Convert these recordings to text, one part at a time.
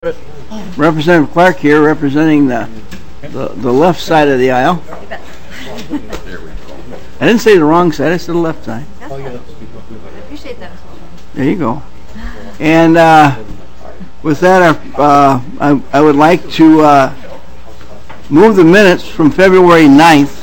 Representative Clark here, representing the left side of the aisle. I didn't say the wrong side, I said the left side. I appreciate that. There you go. And with that, I would like to move the minutes from February 9th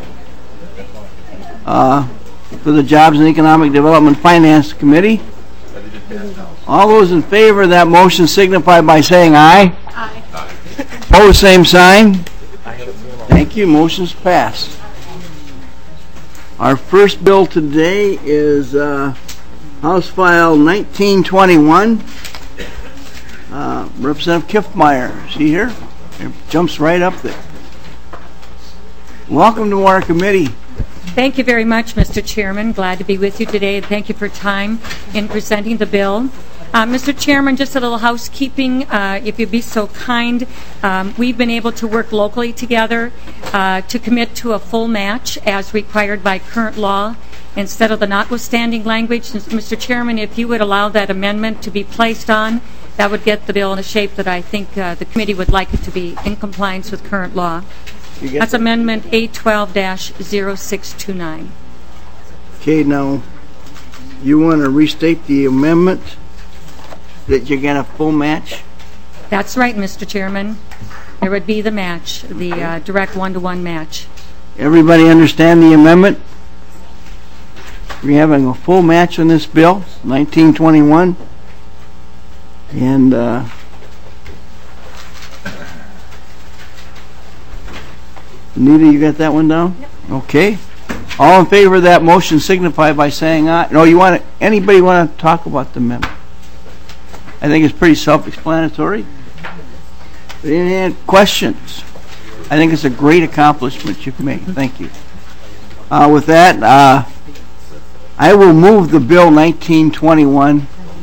for the Jobs and Economic Development Finance Committee. All those in favor of that motion signify by saying aye. Aye. Opposed, same sign. Thank you. Motion's passed. Our first bill today is House File 1921. Representative Kiffmeyer, is he here? It jumps right up there. Welcome to our committee. Thank you very much, Mr. Chairman. Glad to be with you today, and thank you for time in presenting the bill. Mr. Chairman, just a little housekeeping, if you'd be so kind. We've been able to work locally together to commit to a full match as required by current law instead of the notwithstanding language. Mr. Chairman, if you would allow that amendment to be placed on, that would get the bill in a shape that I think the committee would like it to be in compliance with current law. That's Amendment 812-0629. Okay, now, you want to restate the amendment that you get a full match? That's right, Mr. Chairman. There would be the match, the direct one-to-one match. Everybody understand the amendment? We're having a full match on this bill, 1921. And Anita, you got that one down? Yep. Okay. All in favor of that motion signify by saying aye. No, anybody want to talk about the amendment? I think it's pretty self-explanatory. Any questions? I think it's a great accomplishment you've made. Thank you. With that, I will move the bill 1921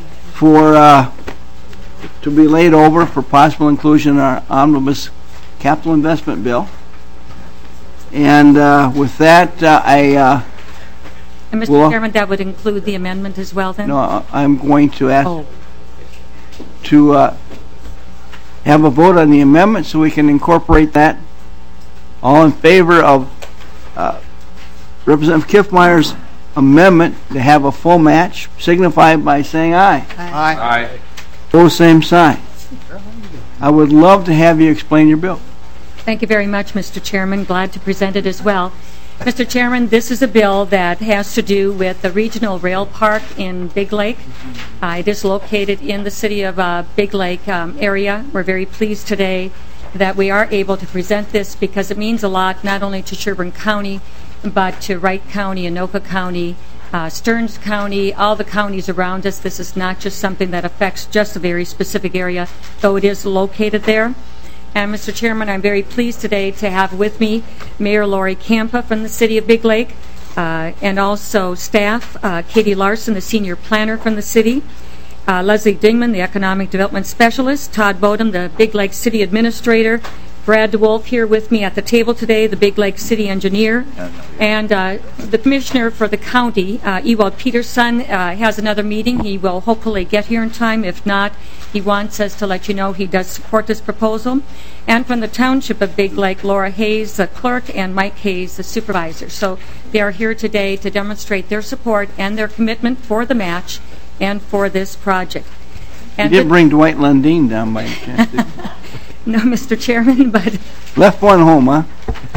to be laid over for possible inclusion in our omnibus capital investment bill. And with that, And Mr. Chairman, that would include the amendment as well then? No, I'm going to ask to have a vote on the amendment so we can incorporate that. All in favor of Representative Kiffmeyer's amendment to have a full match signify by saying aye. Aye. Aye. Both same sign. I would love to have you explain your bill. Thank you very much, Mr. Chairman. Glad to present it as well. Mr. Chairman, this is a bill that has to do with the regional rail park in Big Lake. It is located in the city of Big Lake area. We're very pleased today that we are able to present this because it means a lot not only to Sherburne County, but to Wright County, Anoka County, Stearns County, all the counties around us. This is not just something that affects just a very specific area, though it is located there. And Mr. Chairman, I'm very pleased today to have with me Mayor Lori Campa from the City of Big Lake, and also staff, Katie Larson, the Senior Planner from the City, Leslie Dingman, the Economic Development Specialist, Todd Bodum, the Big Lake City Administrator, Brad DeWolf here with me at the table today, the Big Lake City Engineer, and the Commissioner for the County, Ewald Peterson, has another meeting. He will hopefully get here in time. If not, he wants us to let you know he does support this proposal. And from the Township of Big Lake, Laura Hayes, the Clerk, and Mike Hayes, the Supervisor. So they are here today to demonstrate their support and their commitment for the match and for this project. And you didn't bring Dwight Lundeen down by any chance, did you? No, Mr. Chairman, but... Left one home, huh?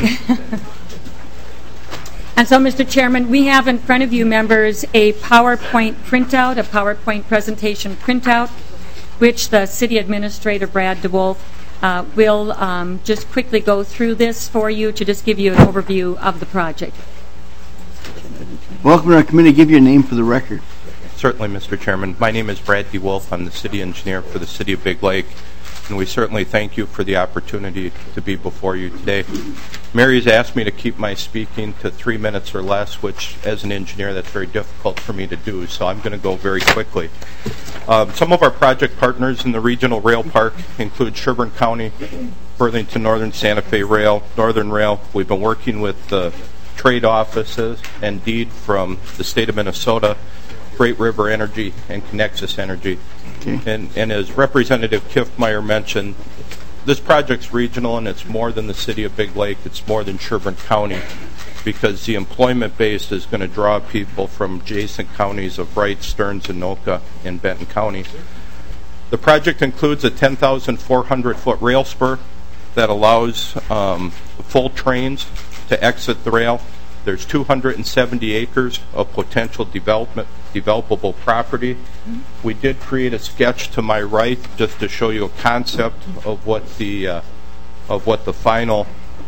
And so, Mr. Chairman, we have in front of you, members, a PowerPoint printout, a PowerPoint presentation printout, which the City Administrator, Brad DeWolf, will just quickly go through this for you to just give you an overview of the project. Welcome to our committee. Give your name for the record. Certainly, Mr. Chairman. My name is Brad DeWolf. I'm the City Engineer for the City of Big Lake. And we certainly thank you for the opportunity to be before you today. Mary's asked me to keep my speaking to 3 minutes or less, which, as an engineer, that's very difficult for me to do, so I'm going to go very quickly. Some of our project partners in the regional rail park include Sherburne County, Burlington Northern Santa Fe Rail, Northern Rail. We've been working with the trade offices and DEED from the state of Minnesota Great River Energy and Connexus Energy. Okay. And as Representative Kiffmeyer mentioned, this project's regional, and it's more than the city of Big Lake. It's more than Sherburne County, because the employment base is going to draw people from adjacent counties of Wright, Stearns, Anoka, and Benton County. The project includes a 10,400-foot rail spur that allows full trains to exit the rail. There's 270 acres of potential developable property. We did create a sketch to my right just to show you a concept of what the final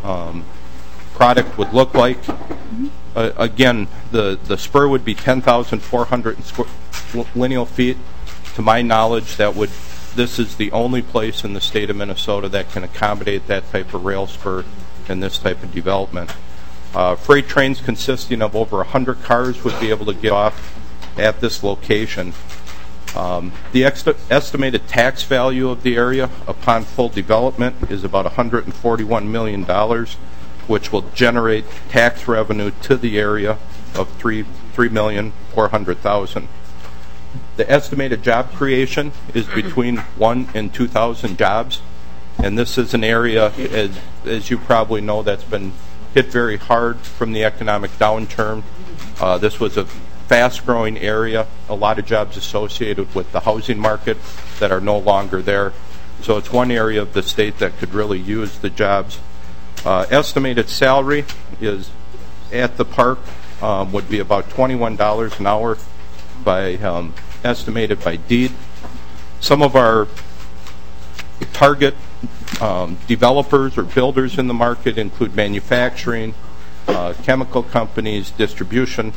product would look like. Again, the spur would be 10,400 lineal feet. To my knowledge, this is the only place in the state of Minnesota that can accommodate that type of rail spur and this type of development. Freight trains consisting of over 100 cars would be able to get off at this location. The estimated tax value of the area upon full development is about $141 million, which will generate tax revenue to the area of $3,400,000. The estimated job creation is between 1,000 and 2,000 jobs, and this is an area, as you probably know, that's been hit very hard from the economic downturn. This was a fast-growing area, a lot of jobs associated with the housing market that are no longer there. So it's one area of the state that could really use the jobs. Estimated salary is at the park would be about $21 an hour estimated by deed. Some of our target developers or builders in the market include manufacturing, chemical companies, distribution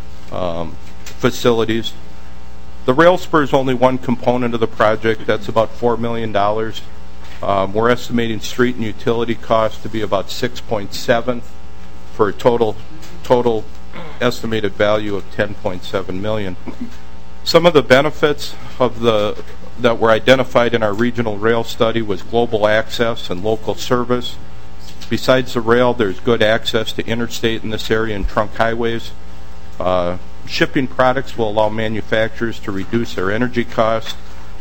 facilities. The rail spur is only one component of the project. That's about $4 million. We're estimating street and utility costs to be about 6.7 for a total estimated value of $10.7 million. Some of the benefits of that were identified in our regional rail study was global access and local service. Besides the rail, there's good access to interstate in this area and trunk highways. Shipping products will allow manufacturers to reduce their energy costs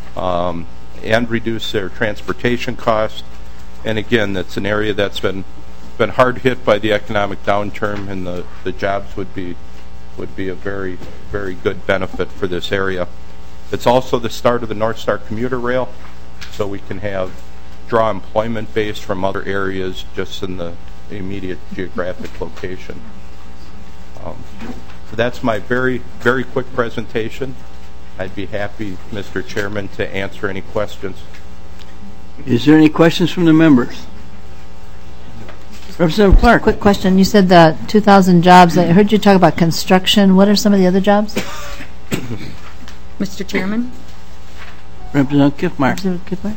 and reduce their transportation costs. And again, that's an area that's been hard hit by the economic downturn, and the jobs would be a very, very good benefit for this area. It's also the start of the North Star commuter rail, so we can draw employment base from other areas just in the immediate geographic location. So that's my very, very quick presentation. I'd be happy, Mr. Chairman, to answer any questions. Is there any questions from the members? Representative Clark. Quick question. You said 2,000 jobs. I heard you talk about construction. What are some of the other jobs? Mr. Chairman? Representative Kiffmeyer. Representative Kiffmeyer?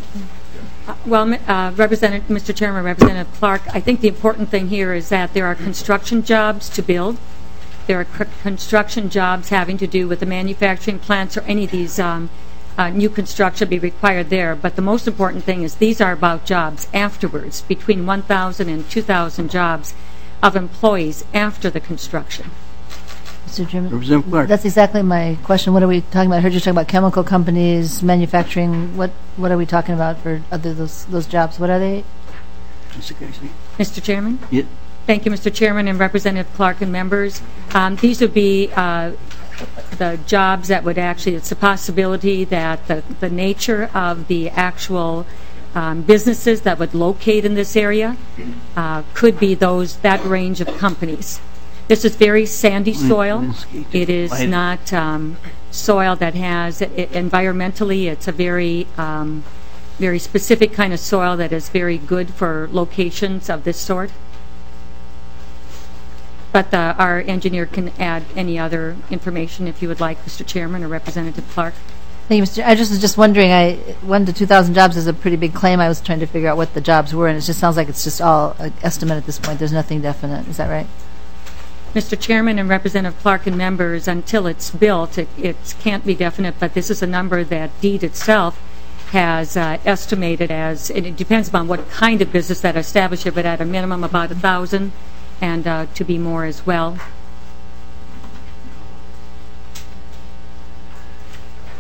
Mr. Chairman, Representative Clark, I think the important thing here is that there are construction jobs to build. There are construction jobs having to do with the manufacturing plants or any of these new construction be required there. But the most important thing is these are about jobs afterwards, between 1,000 and 2,000 jobs of employees after the construction. Mr. Chairman? Representative Clark. That's exactly my question. What are we talking about? I heard you talking about chemical companies, manufacturing. What are we talking about for those jobs? What are they? Mr. Chairman? Yeah. Thank you, Mr. Chairman and Representative Clark and members. These would be the jobs that would actually, it's a possibility that the nature of the actual businesses that would locate in this area could be that range of companies. This is very sandy soil. It is not soil that has, environmentally, it's a very, very specific kind of soil that is very good for locations of this sort. But our engineer can add any other information if you would like, Mr. Chairman or Representative Clark. Thank you, Mr. I just was just wondering, 1 to 2,000 jobs is a pretty big claim. I was trying to figure out what the jobs were, and it just sounds like it's just all an estimate at this point. There's nothing definite. Is that right? Mr. Chairman and Representative Clark and members, until it's built, it can't be definite, but this is a number that DEED itself has estimated as, and it depends upon what kind of business that establishes it, but at a minimum about 1,000. And to be more as well.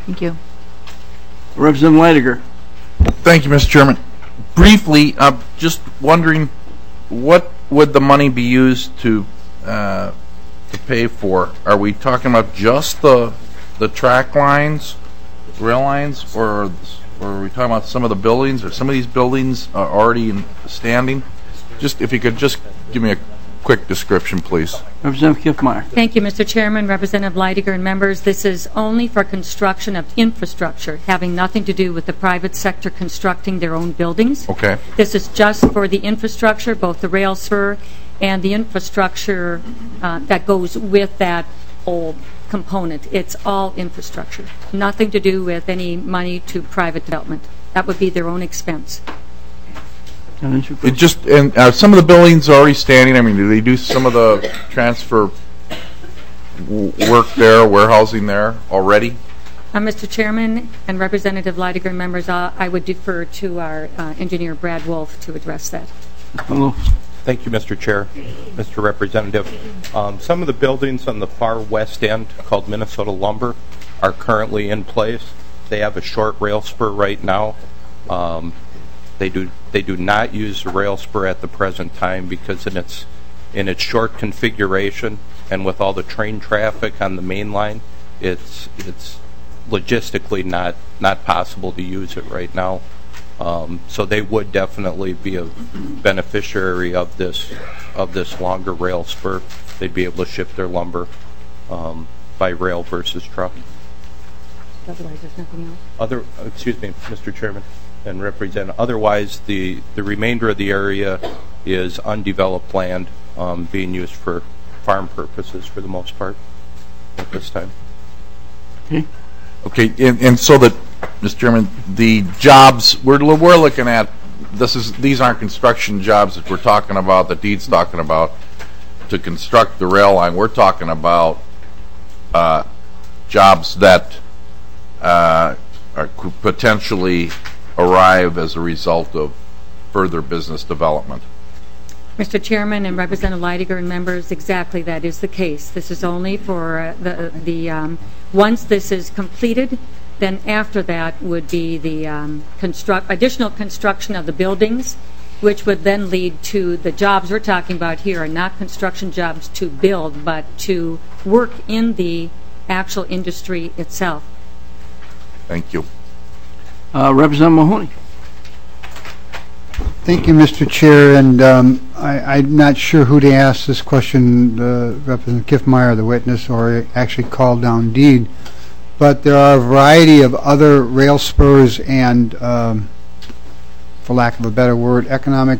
Thank you. Representative Leidiger. Thank you, Mr. Chairman. Briefly, I'm just wondering, what would the money be used to pay for? Are we talking about just the track lines, rail lines, or are we talking about some of the buildings? Or some of these buildings are already standing? Just if you could just give me a quick description, please. Representative Kiffmeyer. Thank you, Mr. Chairman, Representative Leidiger, and members. This is only for construction of infrastructure, having nothing to do with the private sector constructing their own buildings. Okay. This is just for the infrastructure, both the rail spur and the infrastructure that goes with that whole component. It's all infrastructure. Nothing to do with any money to private development. That would be their own expense. It just and some of the buildings are already standing. I mean, do they do some of the transfer work there, warehousing there already? Mr. Chairman and Representative Leidiger and members, I would defer to our engineer Brad Wolf to address that. Thank you, Mr. Chair, Mr. Representative. Some of the buildings on the far west end called Minnesota Lumber are currently in place. They have a short rail spur right now. They do not use the rail spur at the present time because in its short configuration and with all the train traffic on the main line, it's logistically not possible to use it right now. So they would definitely be a beneficiary of this longer rail spur. They'd be able to ship their lumber by rail versus truck. Otherwise, there's nothing else. Excuse me, Mr. Chairman and Representative. Otherwise, the remainder of the area is undeveloped land being used for farm purposes for the most part at this time. Okay, and so that, Mr. Chairman, the jobs we're looking at, these aren't construction jobs that we're talking about, that Deed's talking about, to construct the rail line. We're talking about jobs that could potentially arrive as a result of further business development. Mr. Chairman and Representative Leidiger and members, exactly that is the case. This is only for once this is completed, then after that would be the additional construction of the buildings, which would then lead to the jobs we're talking about here are not construction jobs to build, but to work in the actual industry itself. Thank you. Representative Mahoney. Thank you, Mr. Chair, and I'm not sure who to ask this question, Representative Kiffmeyer, the witness, or actually call down Deed, but there are a variety of other rail spurs and, for lack of a better word, economic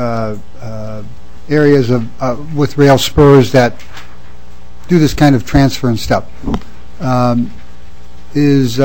areas with rail spurs that do this kind of transfer and stuff. Is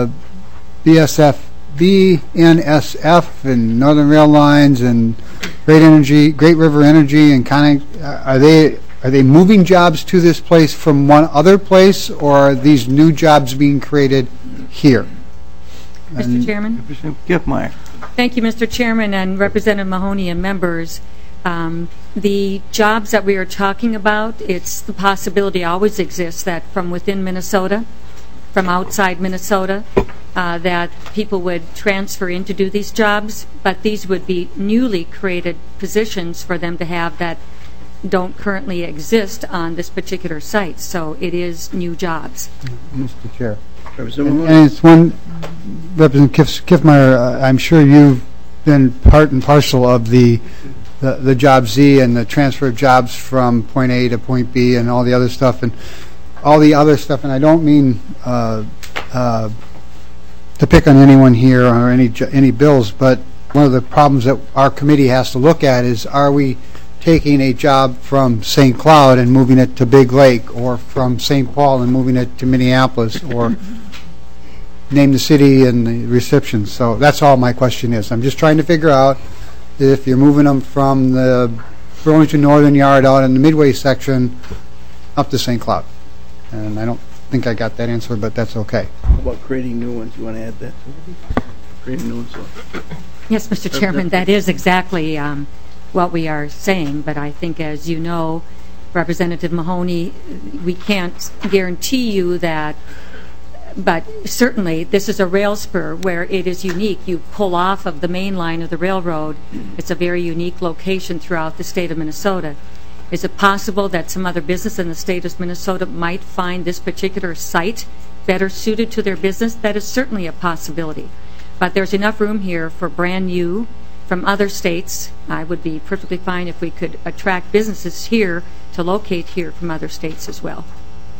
BNSF and Northern Rail Lines and Great River Energy and are they moving jobs to this place from one other place, or are these new jobs being created here? Mr. Chairman. Representative Kiffmeyer. Thank you, Mr. Chairman and Representative Mahoney and members. The jobs that we are talking about, it's the possibility always exists that from within Minnesota, from outside Minnesota, that people would transfer in to do these jobs, but these would be newly created positions for them to have that don't currently exist on this particular site. So it is new jobs. Mr. Chair. And it's one, Representative Kiffmeyer, I'm sure you've been part and parcel of the Job Z and the transfer of jobs from point A to point B and all the other stuff, and I don't mean to pick on anyone here or any bills, but one of the problems that our committee has to look at is, are we taking a job from St. Cloud and moving it to Big Lake, or from St. Paul and moving it to Minneapolis, or name the city and the reception? So that's all my question is. I'm just trying to figure out if you're moving them from the Burlington Northern Yard out in the Midway section up to St. Cloud. And I don't think I got that answer, but that's okay. How about creating new ones? You want to add that? Creating new ones. Yes, Mr. Chairman, that is exactly what we are saying, but I think, as you know, Representative Mahoney, we can't guarantee you that But certainly, this is a rail spur where it is unique. You pull off of the main line of the railroad. It's a very unique location throughout the state of Minnesota. Is it possible that some other business in the state of Minnesota might find this particular site better suited to their business? That is certainly a possibility. But there's enough room here for brand new from other states. I would be perfectly fine if we could attract businesses here to locate here from other states as well.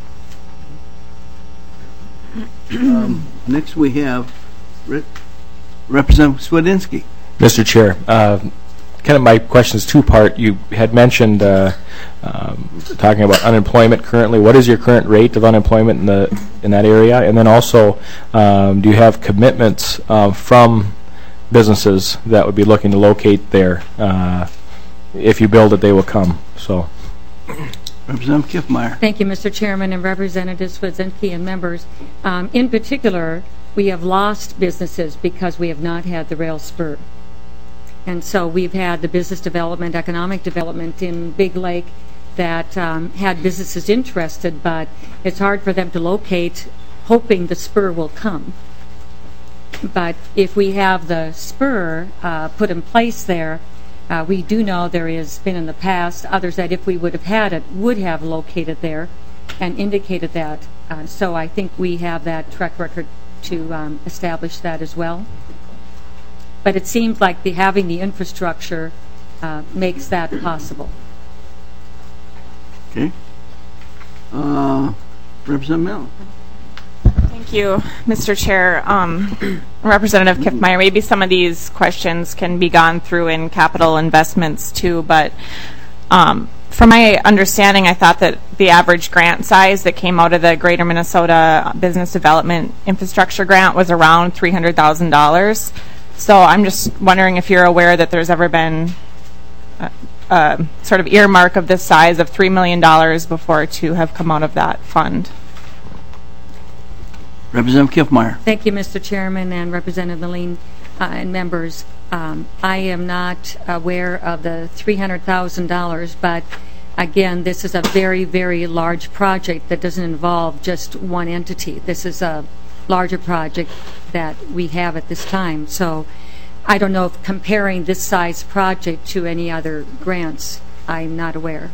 Next we have Representative Swedinsky. Mr. Chair, kind of my question is two-part. You had mentioned talking about unemployment currently. What is your current rate of unemployment in that area? And then also, do you have commitments from businesses that would be looking to locate there? If you build it, they will come. So, Representative Kiffmeyer. Thank you, Mr. Chairman and Representatives Swedzinski and members. In particular, we have lost businesses because we have not had the rail spur. And so we've had the business development, economic development in Big Lake that had businesses interested, but it's hard for them to locate hoping the spur will come. But if we have the spur put in place there, we do know there has been in the past others that if we would have had it would have located there and indicated that. So I think we have that track record to establish that as well. But it seems like having the infrastructure makes that possible. Okay. Representative Mellon. Thank you, Mr. Chair. Representative Kiffmeyer, maybe some of these questions can be gone through in capital investments too, but from my understanding, I thought that the average grant size that came out of the Greater Minnesota Business Development Infrastructure Grant was around $300,000. So I'm just wondering if you're aware that there's ever been a sort of earmark of this size of $3 million before to have come out of that fund. Representative Kiffmeyer. Thank you, Mr. Chairman and Representative Moline and members. I am not aware of the $300,000, but again, this is a very, very large project that doesn't involve just one entity. This is a larger project that we have at this time. So I don't know if comparing this size project to any other grants, I'm not aware.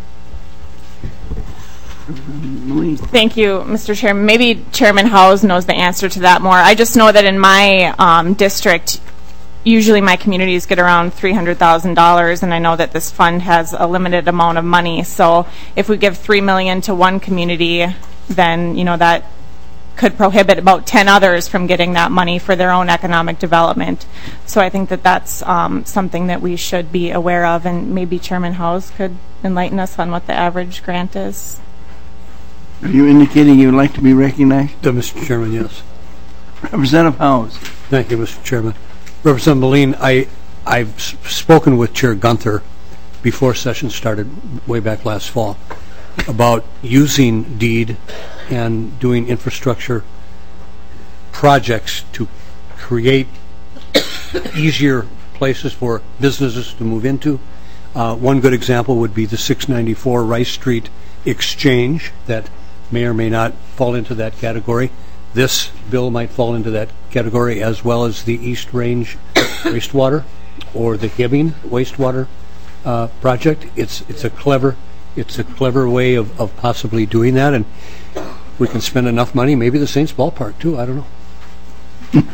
Thank you, Mr. Chairman. Maybe Chairman Howes knows the answer to that more. I just know that in my district, usually my communities get around $300,000, and I know that this fund has a limited amount of money. So if we give $3 million to one community, then that could prohibit about 10 others from getting that money for their own economic development. So I think that that's something that we should be aware of, and maybe Chairman Howes could enlighten us on what the average grant is. Are you indicating you would like to be recognized? Mr. Chairman, yes. Representative Howes. Thank you, Mr. Chairman. Representative Moline, I've spoken with Chair Gunther before session started way back last fall about using DEED and doing infrastructure projects to create easier places for businesses to move into. One good example would be the 694 Rice Street Exchange that may or may not fall into that category. This bill might fall into that category, as well as the East Range wastewater or the Hibbing wastewater project. It's a clever way of possibly doing that, and we can spend enough money, maybe the Saints ballpark too, I don't know. There's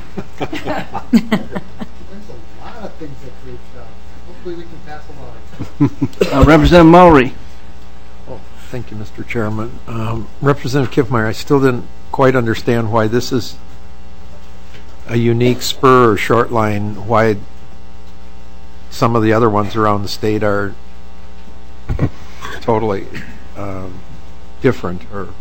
a lot of things that we've done. Hopefully we can pass along. Representative Mulry. Thank you, Mr. Chairman. Representative Kiffmeyer, I still didn't quite understand why this is a unique spur or short line, why some of the other ones around the state are totally different. Or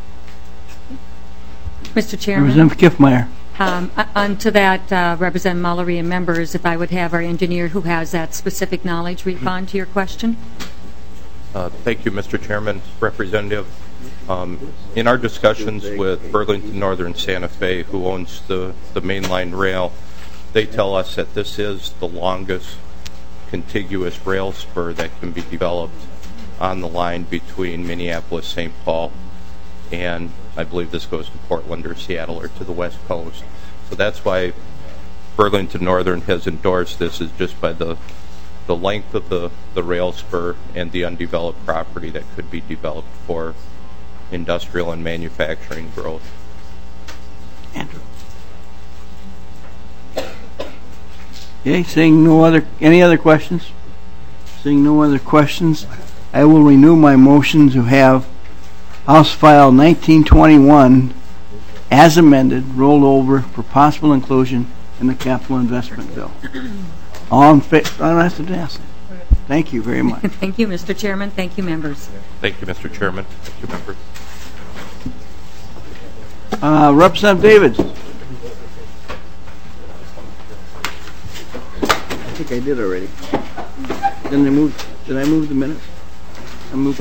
Mr. Chairman. Representative Kiffmeyer. Onto that, Representative Mullery and members, if I would have our engineer who has that specific knowledge respond to your question. Thank you, Mr. Chairman. Representative, in our discussions with Burlington Northern Santa Fe, who owns the mainline rail, they tell us that this is the longest contiguous rail spur that can be developed on the line between Minneapolis, St. Paul, and I believe this goes to Portland or Seattle or to the West Coast. So that's why Burlington Northern has endorsed this, is just by the length of the rail spur and the undeveloped property that could be developed for industrial and manufacturing growth. Andrew. Okay, seeing any other questions? Seeing no other questions, I will renew my motion to have House File 1921 as amended rolled over for possible inclusion in the capital investment bill. All in favor? I don't have to ask. Thank you very much. Thank you, Mr. Chairman. Thank you, members. Thank you, Mr. Chairman. Thank you, members. Representative Davids. I think I did already. Did I move the minutes? I moved it.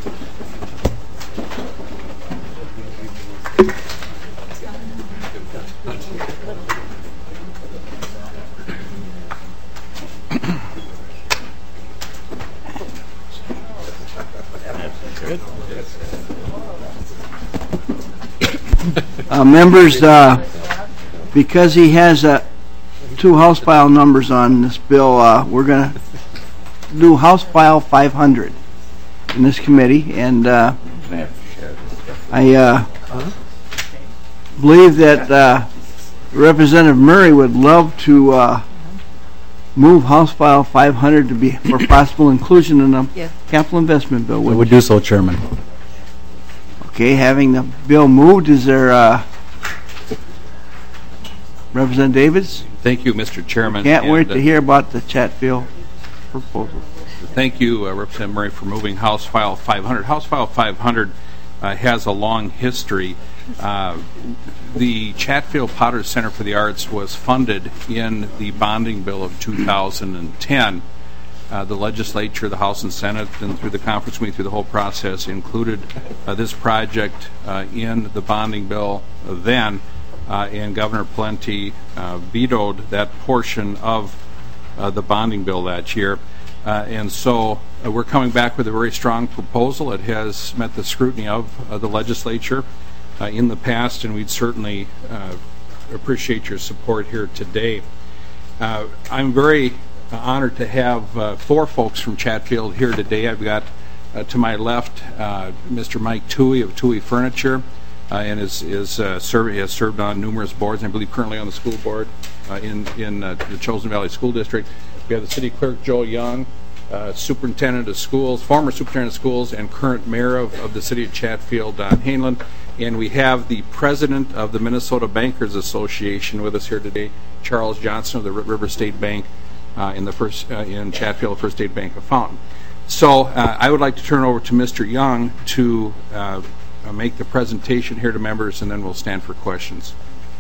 Members, because he has two House file numbers on this bill, we're going to do House File 500 in this committee, and I believe that Representative Murray would love to move House File 500 to be for possible inclusion in the capital investment bill. We would do so, Chairman. Okay, having the bill moved, is there Representative Davids? Thank you, Mr. Chairman. Can't wait to hear about the Chatfield proposal. Thank you, Representative Murray, for moving House File 500. House File 500 has a long history. The Chatfield Potter Center for the Arts was funded in the bonding bill of 2010. The legislature, the House and Senate, and through the conference committee, through the whole process, included this project in the bonding bill then, and Governor Pawlenty vetoed that portion of the bonding bill that year. And so we're coming back with a very strong proposal. It has met the scrutiny of the legislature in the past, and we'd certainly appreciate your support here today. I'm very honored to have four folks from Chatfield here today. I've got to my left Mr. Mike Toohey of Toohey Furniture, and has served on numerous boards, and I believe currently on the school board in the Chosen Valley School District. We have the city clerk, Joel Young, superintendent of schools, former superintendent of schools, and current mayor of the city of Chatfield, Don Hainland. And we have the president of the Minnesota Bankers Association with us here today, Charles Johnson of the River State Bank in Chatfield, First State Bank of Fountain. So I would like to turn over to Mr. Young to make the presentation here to members, and then we'll stand for questions.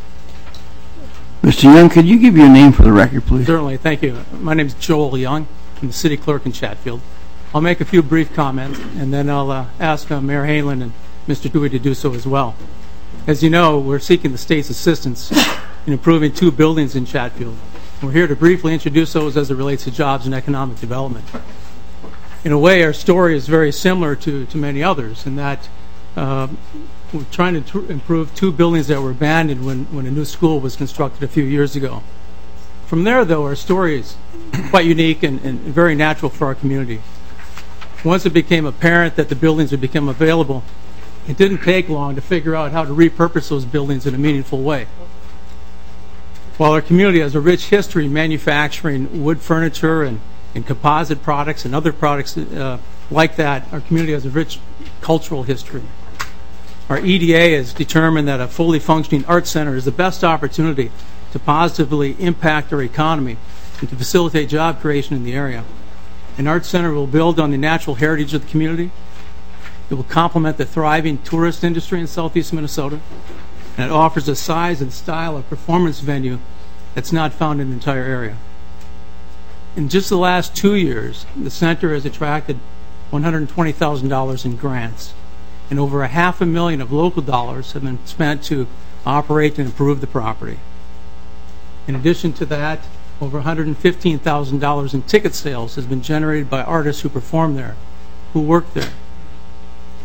Mr. Young, could you give your name for the record, please? Certainly, thank you. My name is Joel Young. I'm the city clerk in Chatfield. I'll make a few brief comments, and then I'll ask Mayor Hainland and Mr. Toohey to do so as well. As you know, we're seeking the state's assistance in improving two buildings in Chatfield. We're here to briefly introduce those as it relates to jobs and economic development. In a way, our story is very similar to many others in that we're trying to improve two buildings that were abandoned when a new school was constructed a few years ago. From there, though, our story is quite unique and very natural for our community. Once it became apparent that the buildings would become available, it didn't take long to figure out how to repurpose those buildings in a meaningful way. While our community has a rich history manufacturing wood furniture and composite products and other products like that, our community has a rich cultural history. Our EDA has determined that a fully functioning art center is the best opportunity to positively impact our economy and to facilitate job creation in the area. An art center will build on the natural heritage of the community. It will complement the thriving tourist industry in southeast Minnesota, and it offers a size and style of performance venue that's not found in the entire area. In just the last 2 years, the center has attracted $120,000 in grants, and over $500,000 of local dollars have been spent to operate and improve the property. In addition to that, over $115,000 in ticket sales has been generated by artists who perform there, who work there.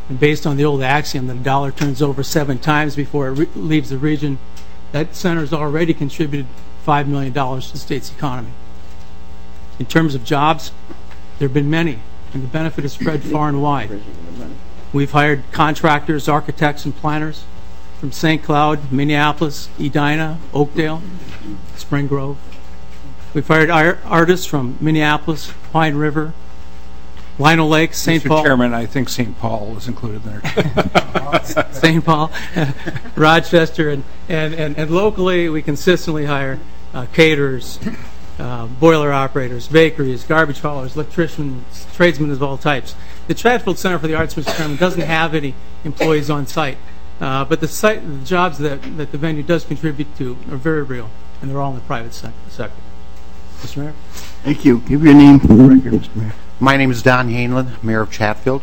And based on the old axiom that a dollar turns over 7 times before it leaves the region, that center has already contributed $5 million to the state's economy. In terms of jobs, there have been many, and the benefit is spread far and wide. We've hired contractors, architects, and planners from St. Cloud, Minneapolis, Edina, Oakdale, Spring Grove. We've hired artists from Minneapolis, Pine River, Lino Lake, St. Paul. Mr. Chairman, I think St. Paul was included there. St. Paul, Rochester, and locally we consistently hire caterers, boiler operators, bakeries, garbage haulers, electricians, tradesmen of all types. The Chatfield Center for the Arts, Mr. Chairman, doesn't have any employees on site, but the jobs that the venue does contribute to are very real, and they're all in the private sector. Mr. Mayor? Thank you. Give your name for the record, Mr. Mayor. My name is Don Hainlin, Mayor of Chatfield.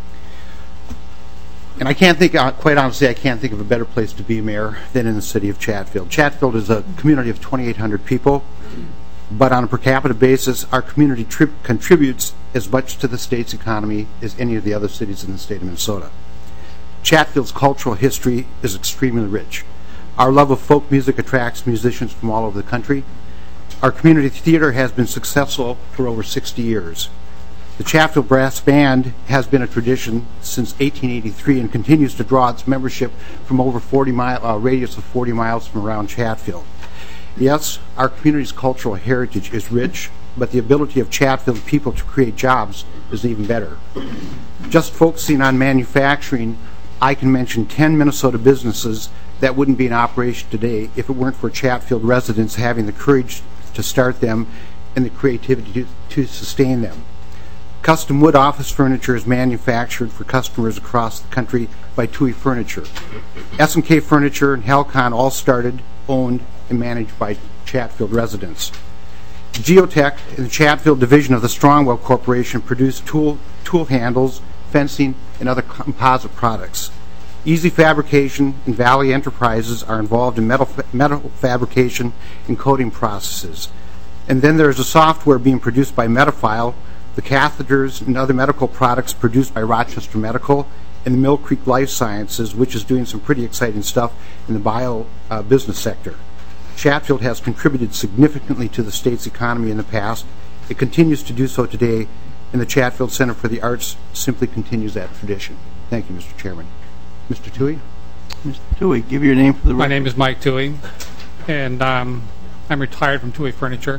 And I can't think, quite honestly, I can't think of a better place to be mayor than in the city of Chatfield. Chatfield is a community of 2,800 people, but on a per capita basis, our community contributes as much to the state's economy as any of the other cities in the state of Minnesota. Chatfield's cultural history is extremely rich. Our love of folk music attracts musicians from all over the country. Our community theater has been successful for over 60 years. The Chatfield Brass Band has been a tradition since 1883 and continues to draw its membership from over radius of 40 miles from around Chatfield. Yes, our community's cultural heritage is rich, but the ability of Chatfield people to create jobs is even better. Just focusing on manufacturing, I can mention 10 Minnesota businesses that wouldn't be in operation today if it weren't for Chatfield residents having the courage to start them and the creativity to sustain them. Custom wood office furniture is manufactured for customers across the country by TUI Furniture. S&K Furniture and Halcon all started, owned, and managed by Chatfield residents. Geotech and the Chatfield division of the Strongwell Corporation produce tool handles, fencing, and other composite products. Easy Fabrication and Valley Enterprises are involved in metal fabrication and coating processes. And then there's a software being produced by Metafile, the catheters and other medical products produced by Rochester Medical, and the Mill Creek Life Sciences, which is doing some pretty exciting stuff in the bio business sector. Chatfield has contributed significantly to the state's economy in the past. It continues to do so today, and the Chatfield Center for the Arts simply continues that tradition. Thank you, Mr. Chairman. Mr. Toohey? Mr. Toohey, give your name for the record. My name is Mike Toohey, and I'm retired from Toohey Furniture.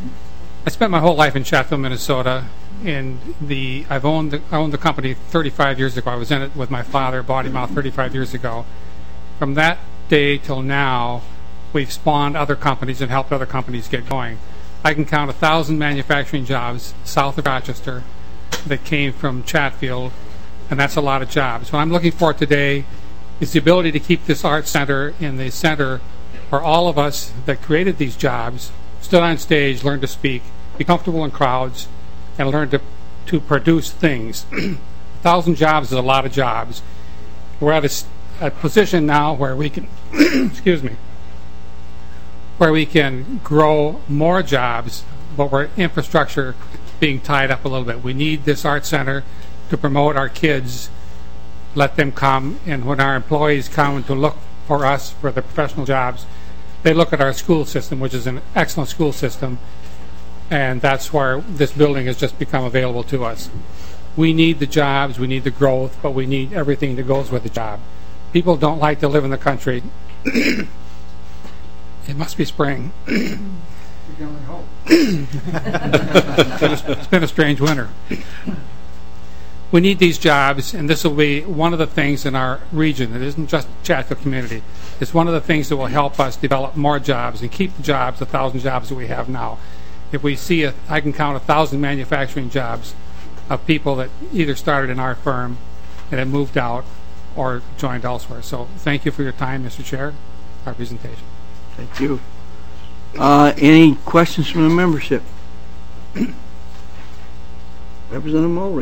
I spent my whole life in Chatfield, Minnesota, and I owned the company 35 years ago. I was in it with my father, bought him out 35 years ago. From that day till now, we've spawned other companies and helped other companies get going. I can count 1,000 manufacturing jobs south of Rochester that came from Chatfield, and that's a lot of jobs. What I'm looking for today is the ability to keep this art center in the center where all of us that created these jobs stood on stage, learned to speak, be comfortable in crowds, and learn to produce things. 1,000 jobs is a lot of jobs. We're at a position now where we can, excuse me, where we can grow more jobs, but we're infrastructure being tied up a little bit. We need this art center to promote our kids, let them come, and when our employees come to look for us for the professional jobs, they look at our school system, which is an excellent school system, and that's where this building has just become available to us. We need the jobs, we need the growth, but we need everything that goes with the job. People don't like to live in the country. It must be spring. It's been a strange winter. We need these jobs, and this will be one of the things in our region. It isn't just Chatfield community. It's one of the things that will help us develop more jobs and keep the jobs, 1,000 jobs that we have now. If we see I can count 1,000 manufacturing jobs of people that either started in our firm and have moved out or joined elsewhere. So thank you for your time, Mr. Chair, our presentation. Thank you. Any questions from the membership? Representative Mulry.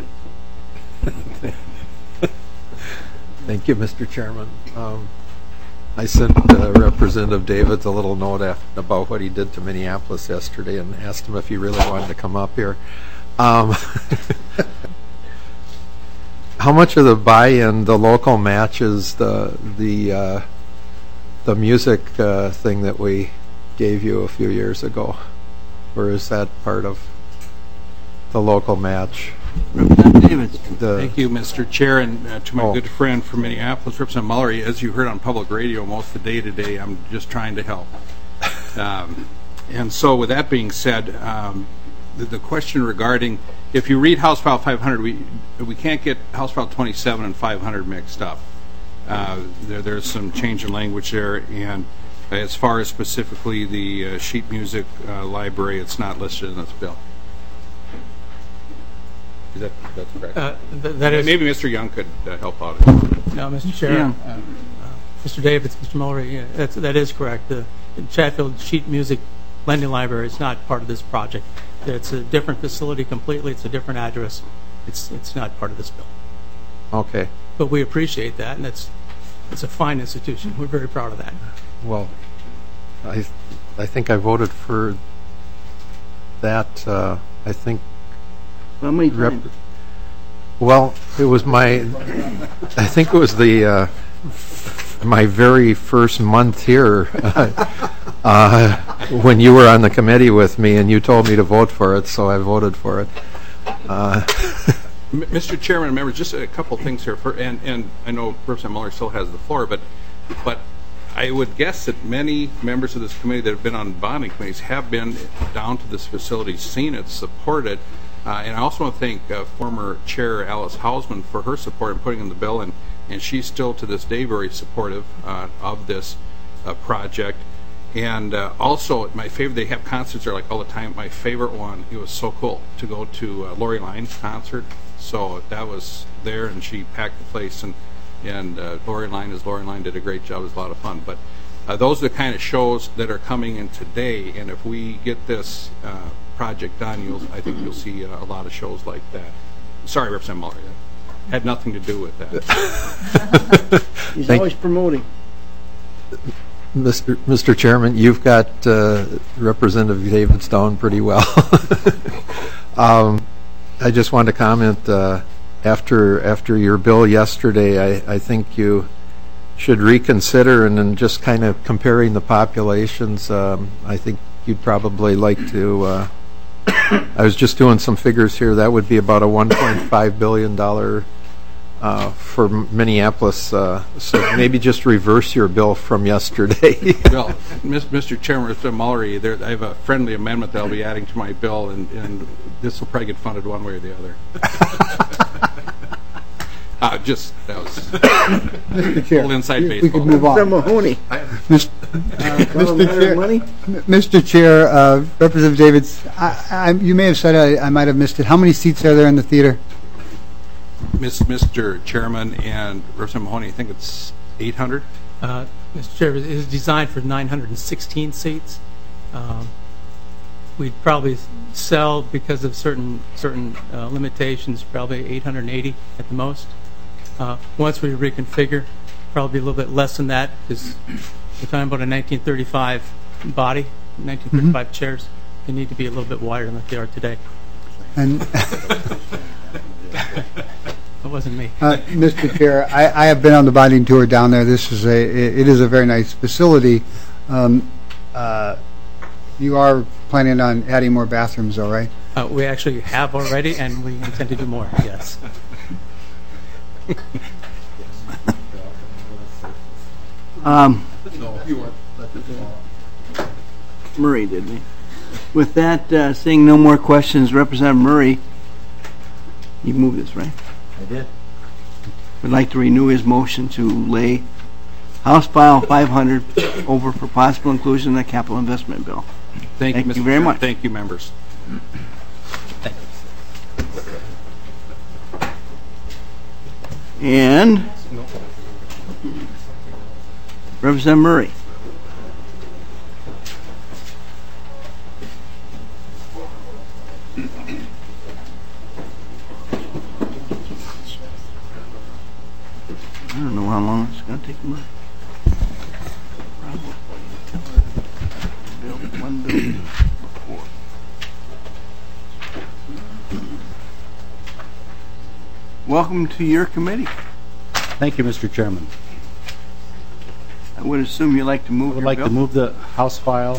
Thank you, Mr. Chairman. I sent Representative Davids a little note about what he did to Minneapolis yesterday and asked him if he really wanted to come up here. How How much of the buy-in, the local matches the music thing that we gave you a few years ago? Or is that part of the local match? Representative Davids. Thank you, Mr. Chair, and to my good friend from Minneapolis, Representative Mullery. As you heard on public radio most of the day today, I'm just trying to help. And so with that being said, the question regarding, if you read House File 500, we can't get House File 27 and 500 mixed up. There's some change in language there, and as far as specifically the sheet music library, it's not listed in this bill. That's correct? Maybe Mr. Young could help out. No, Mr. Chair. Mr. Davids, Mr. Mullery, that is correct. The Chatfield Sheet Music Lending Library is not part of this project. It's a different facility completely. It's a different address. It's not part of this bill. Okay. But we appreciate that, and it's a fine institution. We're very proud of that. Well, I think I voted for that. I think. How many times? Well, it was I think it was my very first month here when you were on the committee with me, and you told me to vote for it, so I voted for it. Mr. Chairman and members, just a couple things here, and I know Representative Muller still has the floor, but I would guess that many members of this committee that have been on bonding committees have been down to this facility, seen it, supported. And I also want to thank former Chair Alice Hausman for her support in putting in the bill, and she's still to this day very supportive of this project. And also, my favorite, they have concerts there like all the time. My favorite one, it was so cool to go to Lori Line's concert. So that was there, and she packed the place, and Lori Line, as Lori Line, did a great job. It was a lot of fun. But those are the kind of shows that are coming in today, and if we get this project done, I think you'll see a lot of shows like that. Sorry, Representative Muller, that had nothing to do with that. He's always promoting. Mr. Chairman, you've got Representative Davids down pretty well. I just wanted to comment, after your bill yesterday, I think you should reconsider, and then just kind of comparing the populations, I think you'd probably like to, I was just doing some figures here, that would be about a $1.5 billion for Minneapolis, so maybe just reverse your bill from yesterday. Well, Mr. Chairman, Mr. Mullery, I have a friendly amendment that I'll be adding to my bill, and this will probably get funded one way or the other. That was Mr. Chair, a little inside baseball. we could move on. Mahoney. Mr. Chair, Representative Davids, you may have said I might have missed it. How many seats are there in the theater? Mr. Chairman and Representative Mahoney, I think it's 800. Mr. Chair, it is designed for 916 seats. We'd probably sell, because of certain limitations, probably 880 at the most. Once we reconfigure, probably a little bit less than that, because we're talking about a 1935 body, 1935 chairs. They need to be a little bit wider than they are today. And it wasn't me. Mr. Chair, I have been on the bonding tour down there. It is a very nice facility. You are planning on adding more bathrooms, though, right? We actually have already, and we intend to do more, yes. Murray did me. With that, seeing no more questions, Representative Murray, you moved this, right? I did. Would like to renew his motion to lay House File 500 over for possible inclusion in the capital investment bill. Thank you, Mr. very much. Thank you, members. And Representative Murray. I don't know how long it's going to take Murray. Probably one bill before. welcome to your committee. Thank you, Mr. Chairman. I would assume you'd like to move I would like to move the House file,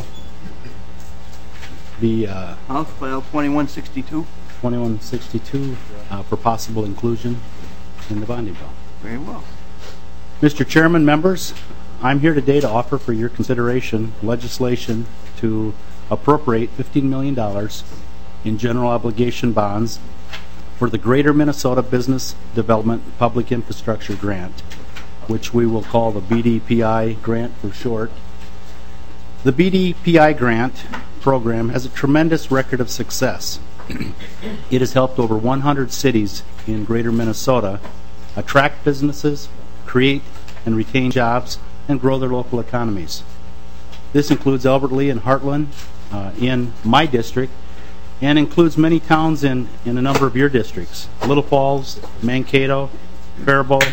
the House File 2162. 2162, for possible inclusion in the bonding bill. Very well. Mr. Chairman, members, I'm here today to offer for your consideration legislation to appropriate $15 million in general obligation bonds for the Greater Minnesota Business Development Public Infrastructure Grant, which we will call the BDPI grant for short. The BDPI grant program has a tremendous record of success. It has helped over 100 cities in Greater Minnesota attract businesses, create and retain jobs, and grow their local economies. This includes Albert Lea and Heartland in my district, and includes many towns in a number of your districts: Little Falls, Mankato, Faribault,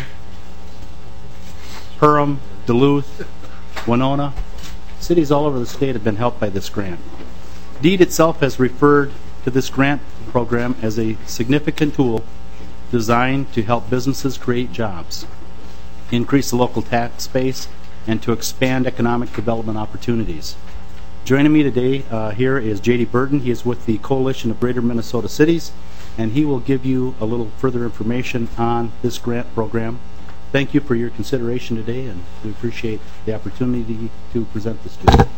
Perham, Duluth, Winona. Cities all over the state have been helped by this grant. DEED itself has referred to this grant program as a significant tool designed to help businesses create jobs, increase the local tax base, and to expand economic development opportunities. Joining me today here is J.D. Burton. He is with the Coalition of Greater Minnesota Cities, and he will give you a little further information on this grant program. Thank you for your consideration today, and we appreciate the opportunity to present this to you.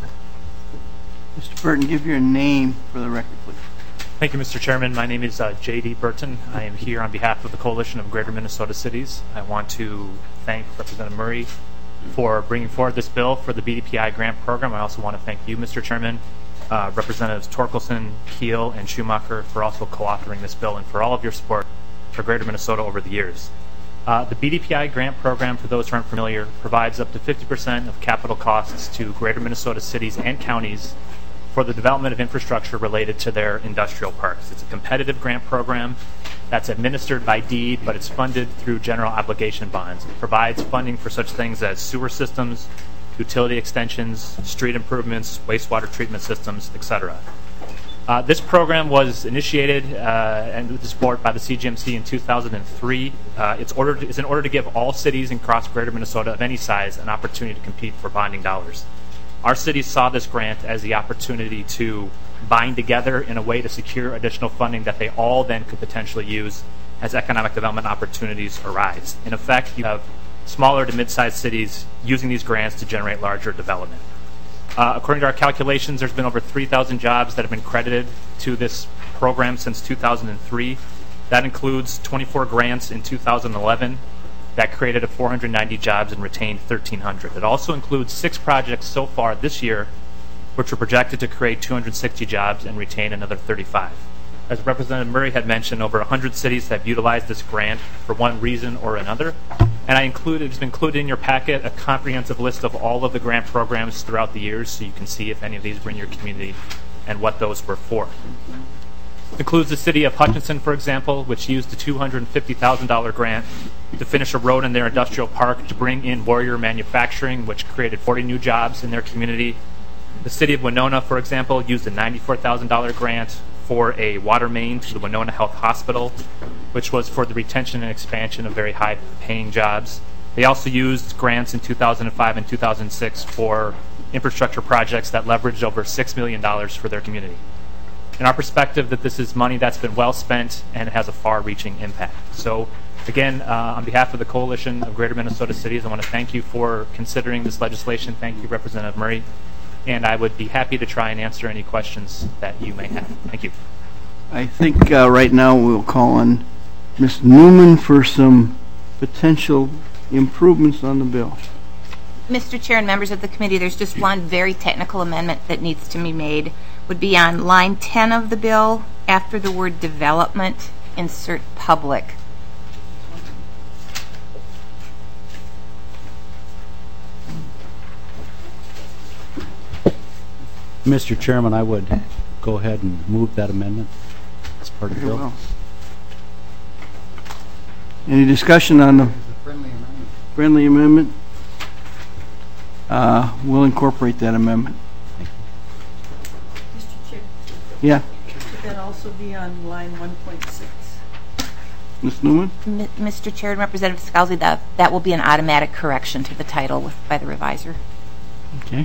Mr. Burton, give your name for the record, please. Thank you, Mr. Chairman. My name is J.D. Burton. I am here on behalf of the Coalition of Greater Minnesota Cities. I want to thank Representative Murray for bringing forward this bill for the BDPI grant program. I also want to thank you, Mr. Chairman, Representatives Torkelson, Keel, and Schumacher for also co-authoring this bill and for all of your support for Greater Minnesota over the years. The BDPI grant program, for those who aren't familiar, provides up to 50% of capital costs to Greater Minnesota cities and counties for the development of infrastructure related to their industrial parks. It's a competitive grant program that's administered by DEED, but it's funded through general obligation bonds. It provides funding for such things as sewer systems, utility extensions, street improvements, wastewater treatment systems, etc. This program was initiated and with support by the CGMC in 2003. It's in order to give all cities across Greater Minnesota of any size an opportunity to compete for bonding dollars. Our cities saw this grant as the opportunity to bind together in a way to secure additional funding that they all then could potentially use as economic development opportunities arise. In effect, you have smaller to mid-sized cities using these grants to generate larger development. According to our calculations, there's been over 3,000 jobs that have been credited to this program since 2003. That includes 24 grants in 2011 that created 490 jobs and retained 1,300. It also includes 6 projects so far this year which were projected to create 260 jobs and retain another 35. As Representative Murray had mentioned, over 100 cities have utilized this grant for one reason or another. And it's included in your packet a comprehensive list of all of the grant programs throughout the years, so you can see if any of these were in your community and what those were for. It includes the city of Hutchinson, for example, which used a $250,000 grant to finish a road in their industrial park to bring in Warrior Manufacturing, which created 40 new jobs in their community. The city of Winona, for example, used a $94,000 grant for a water main to the Winona Health Hospital, which was for the retention and expansion of very high-paying jobs. They also used grants in 2005 and 2006 for infrastructure projects that leveraged over $6 million for their community. In our perspective, that this is money that's been well spent and has a far-reaching impact. So, again, on behalf of the Coalition of Greater Minnesota Cities, I want to thank you for considering this legislation. Thank you, Representative Murray. And I would be happy to try and answer any questions that you may have. Thank you. I think right now we'll call on Ms. Newman for some potential improvements on the bill. Mr. Chair and members of the committee, there's just one very technical amendment that needs to be made. Would be on line 10 of the bill, after the word development, insert public. Mr. Chairman, I would go ahead and move that amendment as part of the bill. Well. Any discussion on the friendly amendment? We'll incorporate that amendment. Mr. Chair. Yeah. Should that also be on line 1.6? Ms. Newman? Mr. Chair and Representative Scalzi, that will be an automatic correction to the title by the reviser. Okay.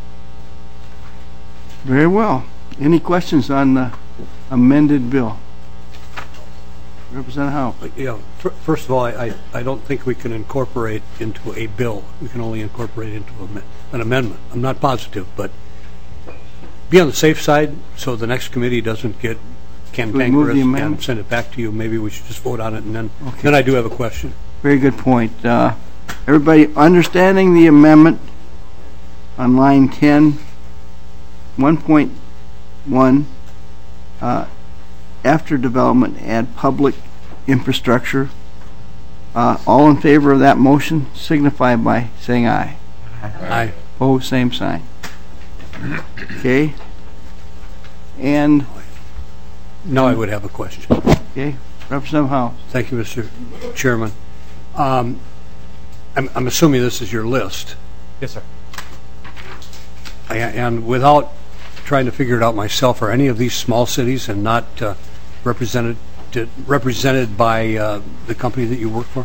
Very well. Any questions on the amended bill? Representative Howe. Yeah. First of all, I don't think we can incorporate into a bill. We can only incorporate into an amendment. I'm not positive, but be on the safe side so the next committee doesn't get cantankerous and send it back to you. Maybe we should just vote on it, and then I do have a question. Very good point. Everybody understanding the amendment on line 10, 1.1, after development, add public infrastructure. All in favor of that motion signify by saying aye. Aye. Opposed, same sign. Okay. And now I would have a question. Okay. Representative Howe. Thank you, Mr. Chairman. I'm assuming this is your list. Yes, sir. And without trying to figure it out myself, are any of these small cities and not represented by the company that you work for?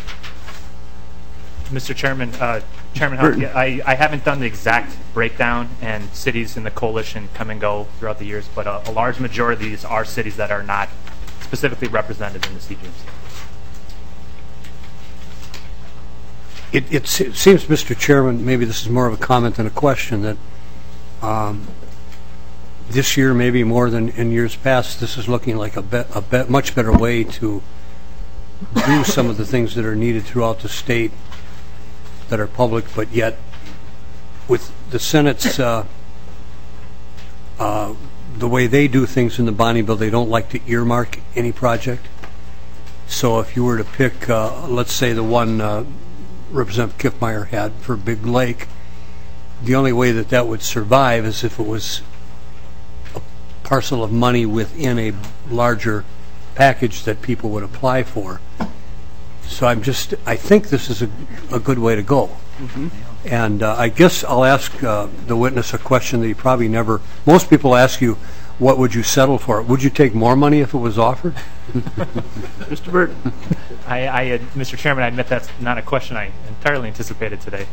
Mr. Chairman, I haven't done the exact breakdown, and cities in the coalition come and go throughout the years, but a large majority of these are cities that are not specifically represented in the CGMC. It seems, Mr. Chairman, maybe this is more of a comment than a question, that this year, maybe more than in years past, this is looking like a much better way to do some of the things that are needed throughout the state that are public, but yet with the Senate's the way they do things in the bonding bill, they don't like to earmark any project. So if you were to pick, let's say the one Representative Kiffmeyer had for Big Lake, the only way that would survive is if it was a parcel of money within a larger package that people would apply for. So I think this is a good way to go. Mm-hmm. And I guess I'll ask the witness a question that you probably never, most people ask you, what would you settle for? Would you take more money if it was offered? Mr. Burton. Mr. Chairman, I admit that's not a question I entirely anticipated today.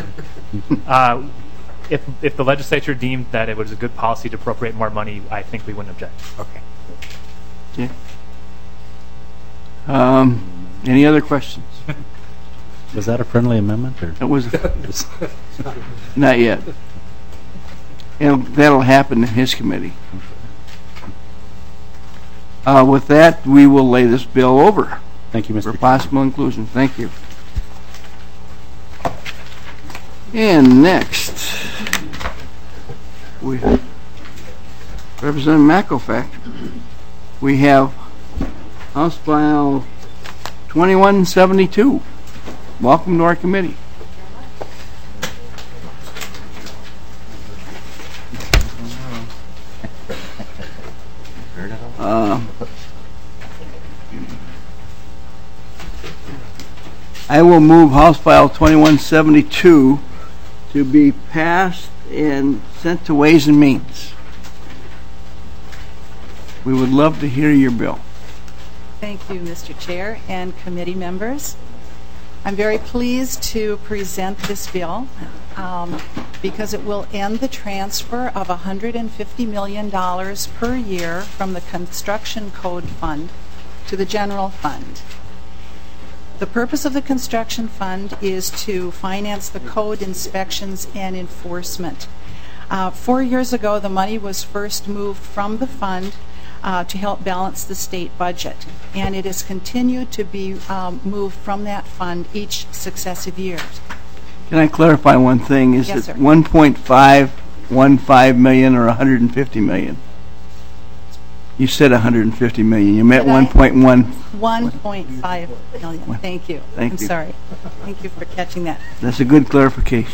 If the legislature deemed that it was a good policy to appropriate more money, I think we wouldn't object. Okay. Any other questions? Was that a friendly amendment? Or? It was. Not yet. That'll happen in his committee. With that, we will lay this bill over. Thank you, Mr. For possible inclusion. Thank you. And next, we have Representative McElfack. We have House File 2172. Welcome to our committee. I will move House File 2172 to be passed and sent to Ways and Means. We would love to hear your bill. Thank you, Mr. Chair and committee members. I'm very pleased to present this bill because it will end the transfer of $150 million per year from the Construction Code Fund to the General Fund. The purpose of the Construction Fund is to finance the code inspections and enforcement. 4 years ago, the money was first moved from the fund to help balance the state budget, and it has continued to be moved from that fund each successive year. Can I clarify one thing? Is Yes, it sir. 1.515 million or 150 million? You said 150 million. You meant 1.1. 1.5 million. Thank you. Thank I'm you. sorry. Thank you for catching that. That's a good clarification.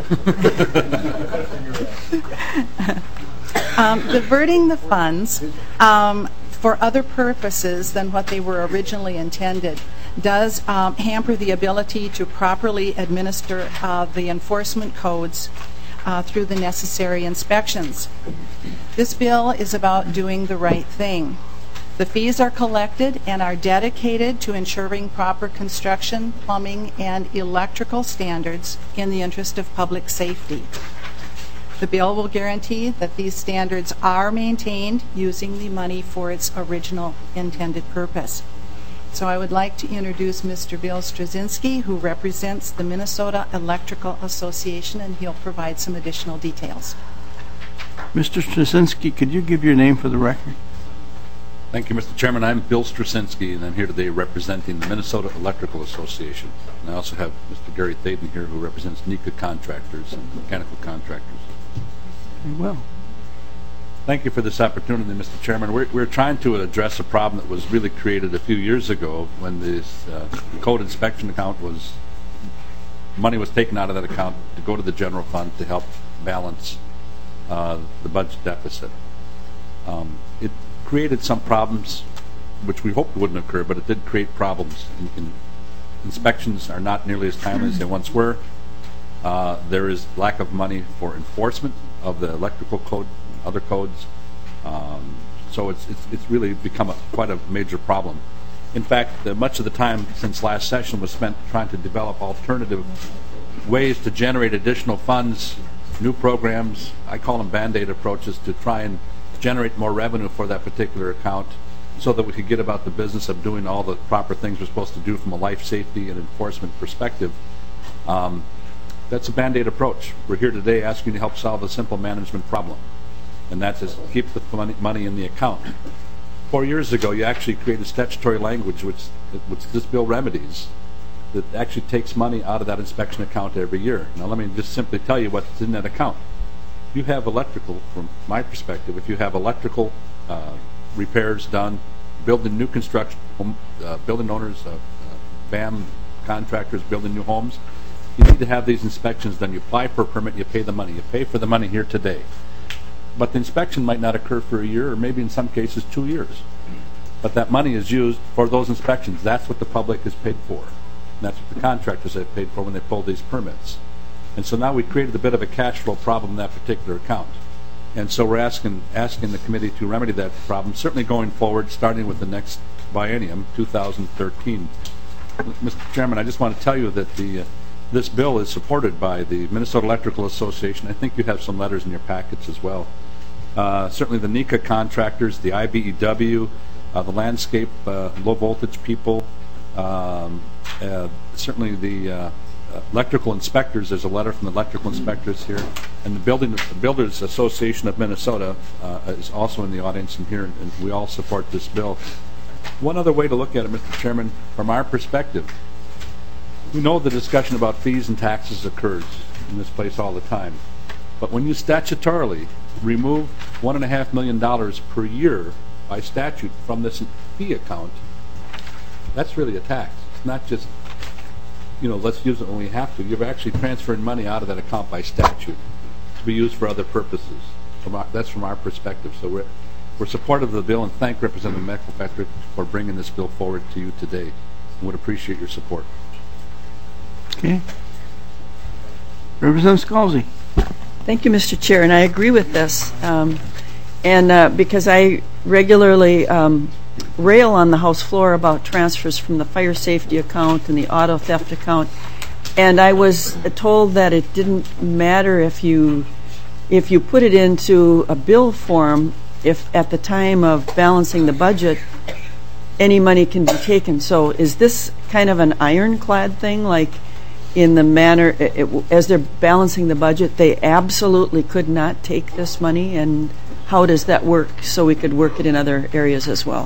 Diverting the funds for other purposes than what they were originally intended does hamper the ability to properly administer the enforcement codes through the necessary inspections. This bill is about doing the right thing. The fees are collected and are dedicated to ensuring proper construction, plumbing, and electrical standards in the interest of public safety. The bill will guarantee that these standards are maintained using the money for its original intended purpose. So I would like to introduce Mr. Bill Straczynski, who represents the Minnesota Electrical Association, and he'll provide some additional details. Mr. Straczynski, could you give your name for the record? Thank you, Mr. Chairman. I'm Bill Straczynski, and I'm here today representing the Minnesota Electrical Association. And I also have Mr. Gary Thaden here, who represents NECA contractors and mechanical contractors. Very well. Thank you for this opportunity, Mr. Chairman. We're trying to address a problem that was really created a few years ago when this code inspection account money was taken out of that account to go to the general fund to help balance the budget deficit. It created some problems, which we hoped wouldn't occur, but it did create problems. Inspections are not nearly as timely as they once were. There is lack of money for enforcement of the electrical code, other codes. So it's really become quite a major problem. In fact, much of the time since last session was spent trying to develop alternative ways to generate additional funds, new programs. I call them Band-Aid approaches to try and generate more revenue for that particular account so that we could get about the business of doing all the proper things we're supposed to do from a life safety and enforcement perspective. That's a Band-Aid approach. We're here today asking you to help solve a simple management problem, and that's to keep the money in the account. 4 years ago, you actually created statutory language, which this bill remedies, that actually takes money out of that inspection account every year. Now, let me just simply tell you what's in that account. You have electrical, from my perspective, if you have electrical repairs done, building new construction, building owners, BAM contractors building new homes, you need to have these inspections done. You apply for a permit, you pay the money. You pay for the money here today. But the inspection might not occur for a year, or maybe in some cases 2 years. But that money is used for those inspections. That's what the public is paid for. And that's what the contractors have paid for when they pull these permits. And so now we created a bit of a cash flow problem in that particular account. And so we're asking the committee to remedy that problem, certainly going forward, starting with the next biennium, 2013. Mr. Chairman, I just want to tell you that this bill is supported by the Minnesota Electrical Association. I think you have some letters in your packets as well. Certainly the NECA contractors, the IBEW, the landscape, low voltage people, certainly the electrical inspectors. There's a letter from the electrical inspectors here, and the Builders Association of Minnesota is also in the audience and here, and we all support this bill. One other way to look at it, Mr. Chairman, from our perspective, we know the discussion about fees and taxes occurs in this place all the time, but when you statutorily remove $1.5 million per year by statute from this fee account, that's really a tax. It's not just, let's use it when we have to. You're actually transferring money out of that account by statute to be used for other purposes. That's from our perspective. So we're supportive of the bill and thank Representative McElpatrick for bringing this bill forward to you today. And would appreciate your support. Okay. Representative Scalzi. Thank you, Mr. Chair, and I agree with this. Because I regularly rail on the House floor about transfers from the fire safety account and the auto theft account, and I was told that it didn't matter if you put it into a bill form, if at the time of balancing the budget any money can be taken. So is this kind of an ironclad thing, like in the manner, as they're balancing the budget, they absolutely could not take this money, and how does that work so we could work it in other areas as well?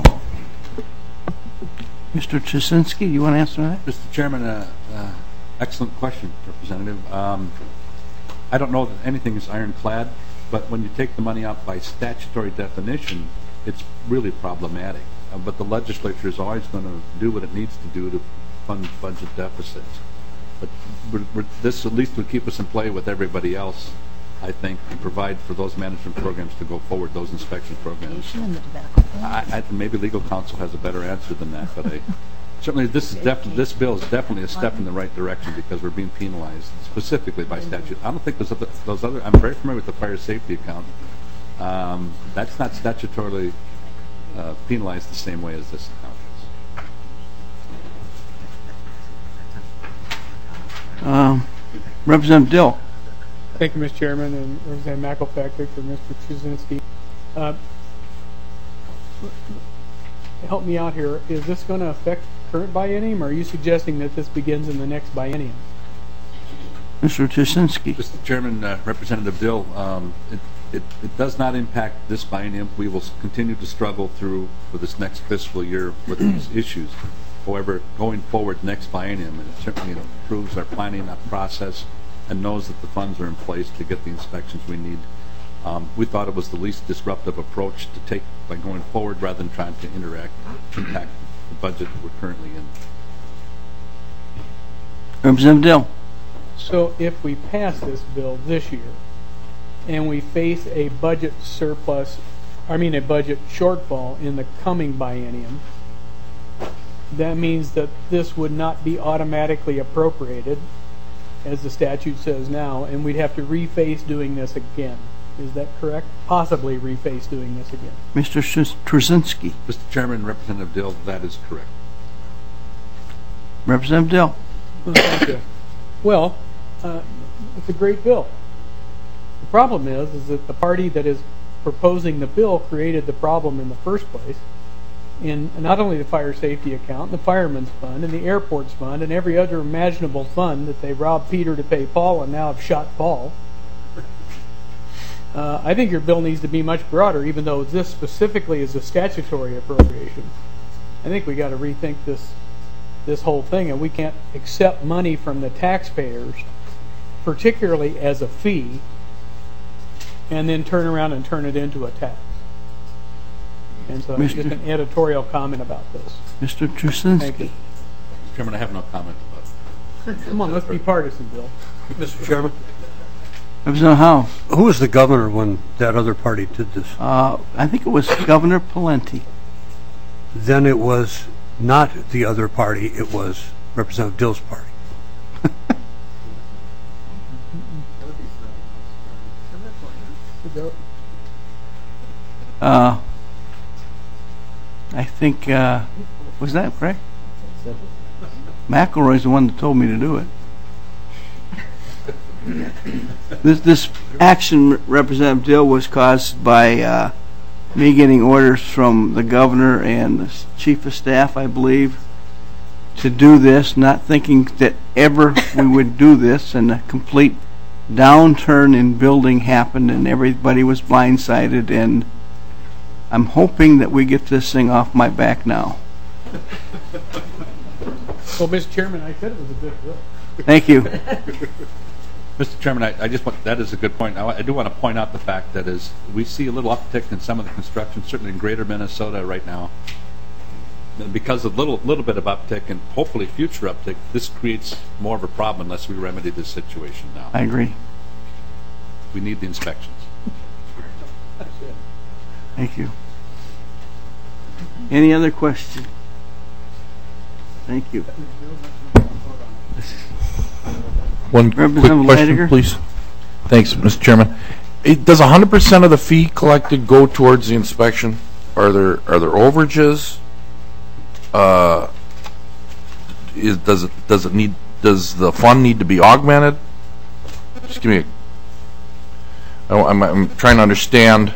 Mr. Straczynski, you want to answer that? Mr. Chairman, excellent question, Representative. I don't know that anything is ironclad, but when you take the money out by statutory definition, it's really problematic. But the legislature is always going to do what it needs to do to fund budget deficits. But this at least would keep us in play with everybody else, I think, and provide for those management programs to go forward, those inspection programs. Maybe legal counsel has a better answer than that, but certainly this bill is definitely a step in the right direction because we're being penalized specifically by statute. I don't think those other. I'm very familiar with the fire safety account. That's not statutorily penalized the same way as this account is. Representative Dill. Thank you, Mr. Chairman, and Representative McElpatrick for Mr. Trzynski. Help me out here. Is this going to affect current biennium, or are you suggesting that this begins in the next biennium? Mr. Trzynski. Mr. Chairman, Representative Dill, it does not impact this biennium. We will continue to struggle through for this next fiscal year with these issues. However, going forward next biennium, it certainly improves our planning process and knows that the funds are in place to get the inspections we need. We thought it was the least disruptive approach to take by going forward rather than trying to impact the budget we're currently in. Representative Dill. So if we pass this bill this year and we face a budget surplus, a budget shortfall in the coming biennium, that means that this would not be automatically appropriated, as the statute says now, and we'd have to reface doing this again. Is that correct? Possibly reface doing this again. Mr. Trzynski. Mr. Chairman, Representative Dill, that is correct. Representative Dill. Thank you. Well, it's a great bill. The problem is that the party that is proposing the bill created the problem in the first place in not only the fire safety account, the fireman's fund, and the airport's fund, and every other imaginable fund that they robbed Peter to pay Paul and now have shot Paul. I think your bill needs to be much broader, even though this specifically is a statutory appropriation. I think we got to rethink this whole thing, and we can't accept money from the taxpayers, particularly as a fee, and then turn around and turn it into a tax. And so just an editorial comment about this. Mr. Trzynski. Thank you. Mr. Chairman, I have no comment about it. Come on, let's be partisan, Bill. Mr. Chairman. Representative Howe. Who was the governor when that other party did this? I think it was Governor Pawlenty. Then it was not the other party, it was Representative Dill's party. I think, was that correct? McElroy's the one that told me to do it. This action, Representative Dill, was caused by me getting orders from the governor and the chief of staff, I believe, to do this, not thinking that ever we would do this, and a complete downturn in building happened and everybody was blindsided, and I'm hoping that we get this thing off my back now. Well, Mr. Chairman, I said it was a good bill. Thank you. Mr. Chairman, I just want, that is a good point. I do want to point out the fact that as we see a little uptick in some of the construction, certainly in greater Minnesota right now, because of a little bit of uptick and hopefully future uptick, this creates more of a problem unless we remedy this situation now. I agree. We need the inspections. Thank you. Any other questions? Thank you. One quick question, please. Thanks, Mr. Chairman. Does 100% of the fee collected go towards the inspection? Are there overages? Does the fund need to be augmented? Just give me I'm trying to understand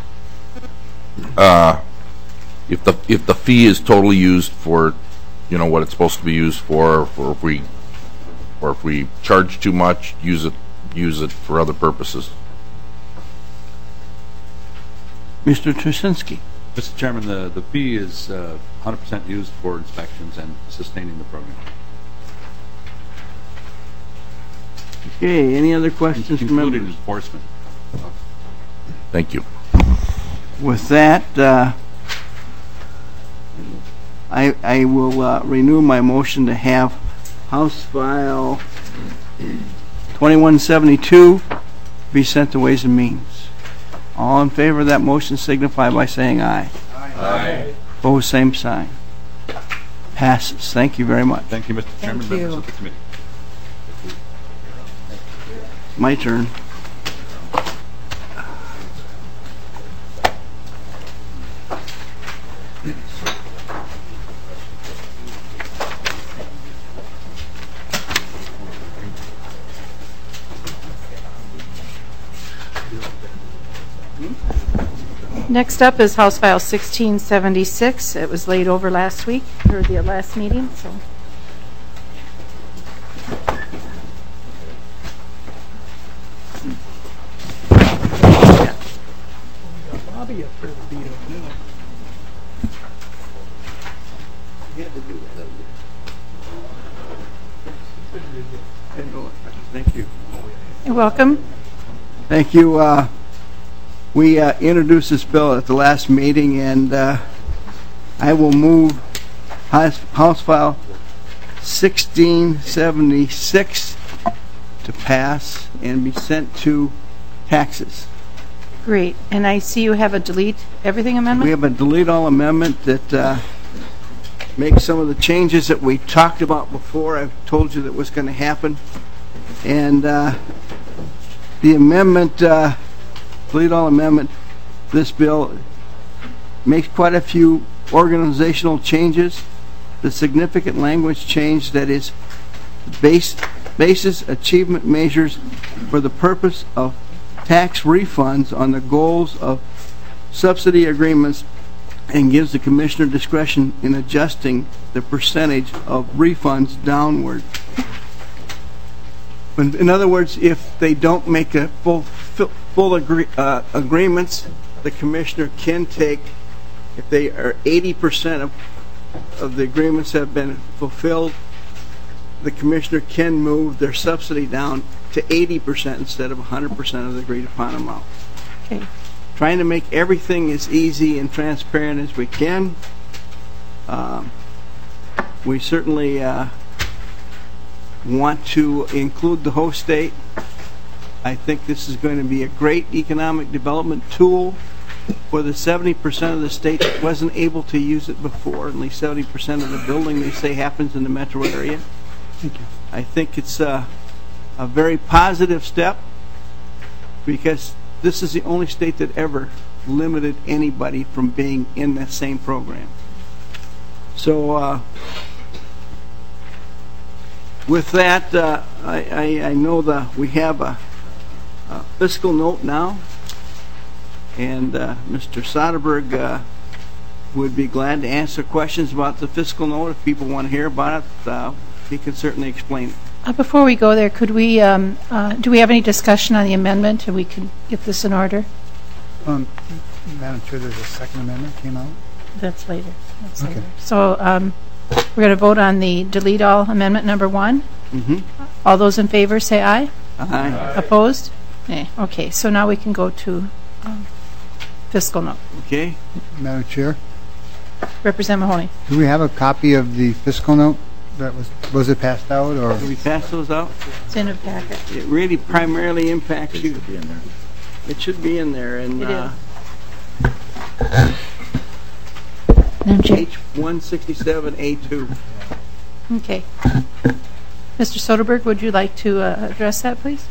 if the fee is totally used for, what it's supposed to be used for, or if we charge too much, use it for other purposes. Mr. Trzynski. Mr. Chairman, the fee is 100% used for inspections and sustaining the program. Okay, any other questions from members? Including enforcement. Thank you. With that, I will renew my motion to have House File 2172 be sent to Ways and Means. All in favor of that motion signify by saying aye. Aye. Opposed, same sign. Passes. Thank you very much. Thank you, Mr. Chairman, members of the committee. My turn. Next up is House File 1676. It was laid over last week, or the last meeting, so. Bobby up there to beat up now. Thank you. You're welcome. Thank you. We introduced this bill at the last meeting, and I will move House File 1676 to pass and be sent to taxes. Great. And I see you have a delete everything amendment? We have a delete all amendment that makes some of the changes that we talked about before. I've told you that was going to happen. And the amendment, delete all amendment, this bill makes quite a few organizational changes. The significant language change that is basis achievement measures for the purpose of tax refunds on the goals of subsidy agreements and gives the commissioner discretion in adjusting the percentage of refunds downward. In other words, if they don't make a full agreements, the commissioner can take, if they are 80% of the agreements have been fulfilled, the commissioner can move their subsidy down to 80% instead of 100% of the agreed upon amount. Okay. Trying to make everything as easy and transparent as we can. We certainly want to include the host state. I think this is going to be a great economic development tool for the 70% of the state that wasn't able to use it before. At least 70% of the building, they say, happens in the metro area. Thank you. I think it's a very positive step because this is the only state that ever limited anybody from being in that same program. So with that, I know that we have a fiscal note now, and Mr. Soderberg would be glad to answer questions about the fiscal note. If people want to hear about it, he can certainly explain it. Before we go there, could we, do we have any discussion on the amendment, and we can get this in order? Madam Chair, there's a second amendment came out. That's later. That's Okay. later. So we're going to vote on the delete all amendment number 1. Mm-hmm. All those in favor say aye. Aye. Opposed? Nay. Okay, so now we can go to fiscal note. Okay. Madam Chair, Representative Mahoney. do we have a copy of the fiscal note that was it passed out, or? Can we pass those out? It's in a packet. It really primarily impacts you. It should be in there. And It is. Page 167A2. Okay. Mr. Soderberg, would you like to address that, please?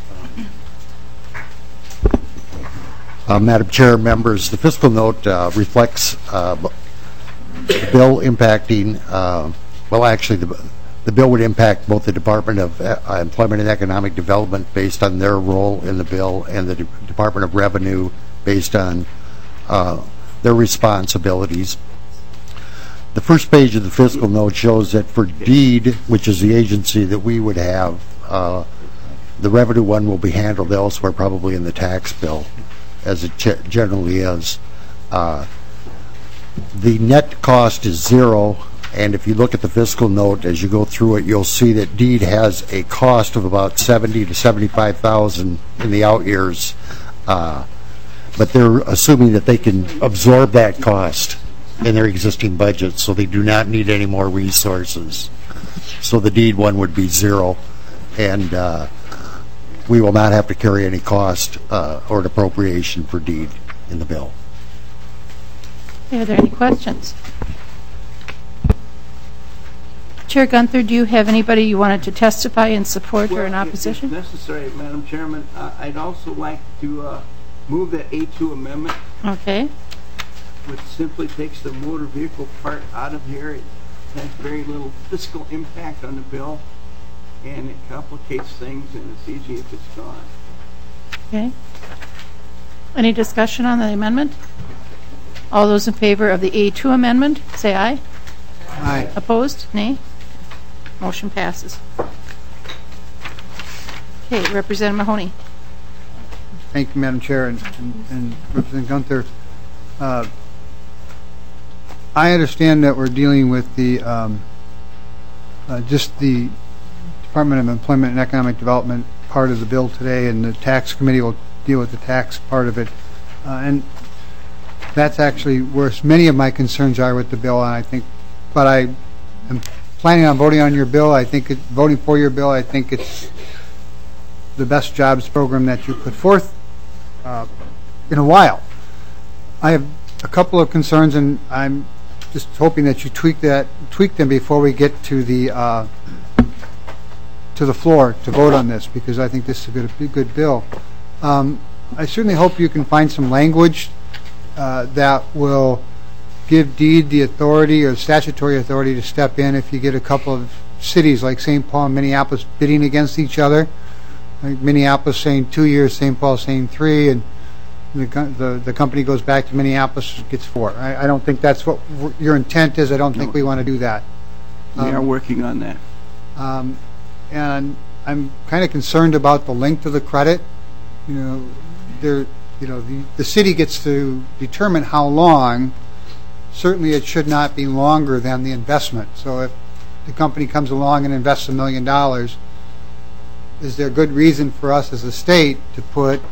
Madam Chair, members, the fiscal note reflects the bill impacting, well, actually, the bill would impact both the Department of Employment and Economic Development based on their role in the bill and the Department of Revenue based on their responsibilities. The first page of the fiscal note shows that for DEED, which is the agency that we would have, the revenue one will be handled elsewhere, probably in the tax bill, as it generally is. The net cost is zero, and if you look at the fiscal note as you go through it, you'll see that DEED has a cost of about $70,000 to $75,000 in the out years, but they're assuming that they can absorb that cost in their existing budget, so they do not need any more resources. So the DEED one would be zero, and we will not have to carry any cost or an appropriation for DEED in the bill. Are there any questions? Chair Gunther, do you have anybody you wanted to testify in support or in opposition? If necessary, Madam Chairman, I'd also like to move that A2 amendment. Okay. Which simply takes the motor vehicle part out of here. It has very little fiscal impact on the bill, and it complicates things, and it's easy if it's gone. Okay. Any discussion on the amendment? All those in favor of the A2 amendment, say aye. Aye. Opposed? Nay. Motion passes. Okay, Representative Mahoney. Thank you, Madam Chair, and Representative Gunther. I understand that we're dealing with the just the Department of Employment and Economic Development part of the bill today, and the tax committee will deal with the tax part of it, and that's actually where many of my concerns are with the bill. And I think, but I am planning on voting on your bill. I think voting for your bill. I think it's the best jobs program that you put forth in a while. I have a couple of concerns, and I'm just hoping that you tweak them before we get to the floor to vote on this, because I think this is a good bill. I certainly hope you can find some language that will give DEED the authority or statutory authority to step in if you get a couple of cities like St. Paul and Minneapolis bidding against each other. Like Minneapolis saying 2 years, St. Paul saying 3, and the company goes back to Minneapolis, gets 4. I don't think that's what your intent is. I don't think we want to do that. We are working on that. And I'm kind of concerned about the length of the credit. The city gets to determine how long. Certainly, it should not be longer than the investment. So, if the company comes along and invests $1 million, is there good reason for us as a state to put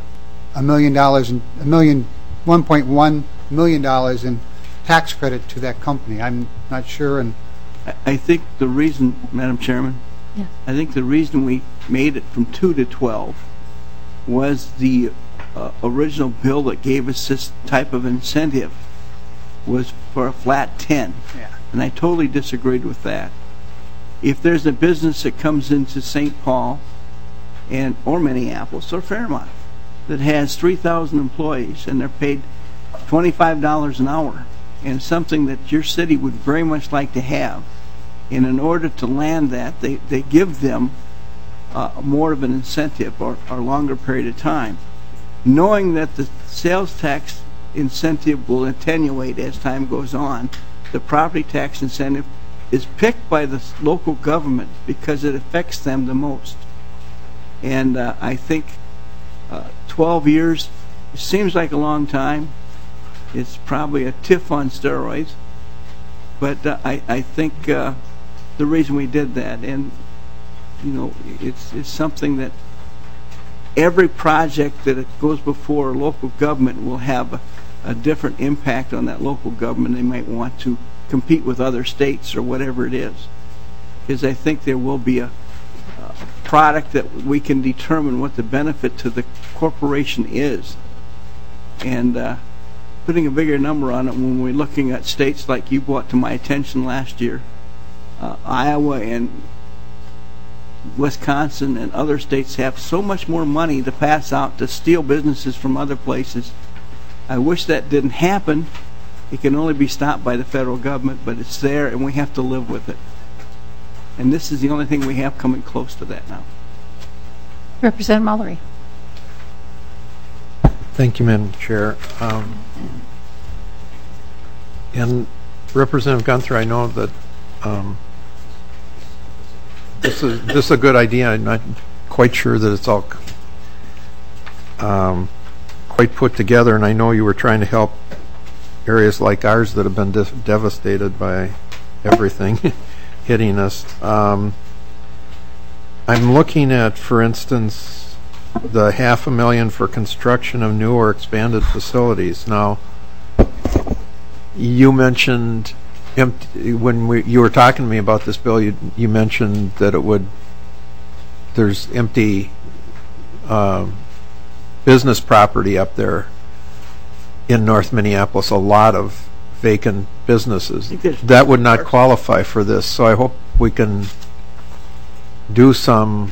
$1.1 million in tax credit to that company? I'm not sure. And I think the reason, Madam Chairman, I think the reason we made it from 2 to 12 was the original bill that gave us this type of incentive was for a flat 10. Yeah. And I totally disagreed with that. If there's a business that comes into St. Paul or Minneapolis or Fairmont that has 3,000 employees and they're paid $25 an hour, and something that your city would very much like to have, and in order to land that, they give them more of an incentive or longer period of time, knowing that the sales tax incentive will attenuate as time goes on. The property tax incentive is picked by the local government because it affects them the most. And I think 12 years seems like a long time. It's probably a TIF on steroids. But I think the reason we did that, and it's something that every project that it goes before local government will have a different impact on that local government. They might want to compete with other states or whatever it is. Because I think there will be a product that we can determine what the benefit to the corporation is. And putting a bigger number on it when we're looking at states like you brought to my attention last year, Iowa and Wisconsin and other states have so much more money to pass out to steal businesses from other places. I wish that didn't happen. It can only be stopped by the federal government, but it's there and we have to live with it. And this is the only thing we have coming close to that now. Representative Mallory. Thank you, Madam Chair. And Representative Gunther, I know that this is a good idea. I'm not quite sure that it's all quite put together, and I know you were trying to help areas like ours that have been devastated by everything hitting us. I'm looking at, for instance, the $500,000 for construction of new or expanded facilities. Now, you mentioned when you were talking to me about this bill, you mentioned that there's empty business property up there in North Minneapolis, a lot of vacant businesses. That would not qualify for this, so I hope we can do some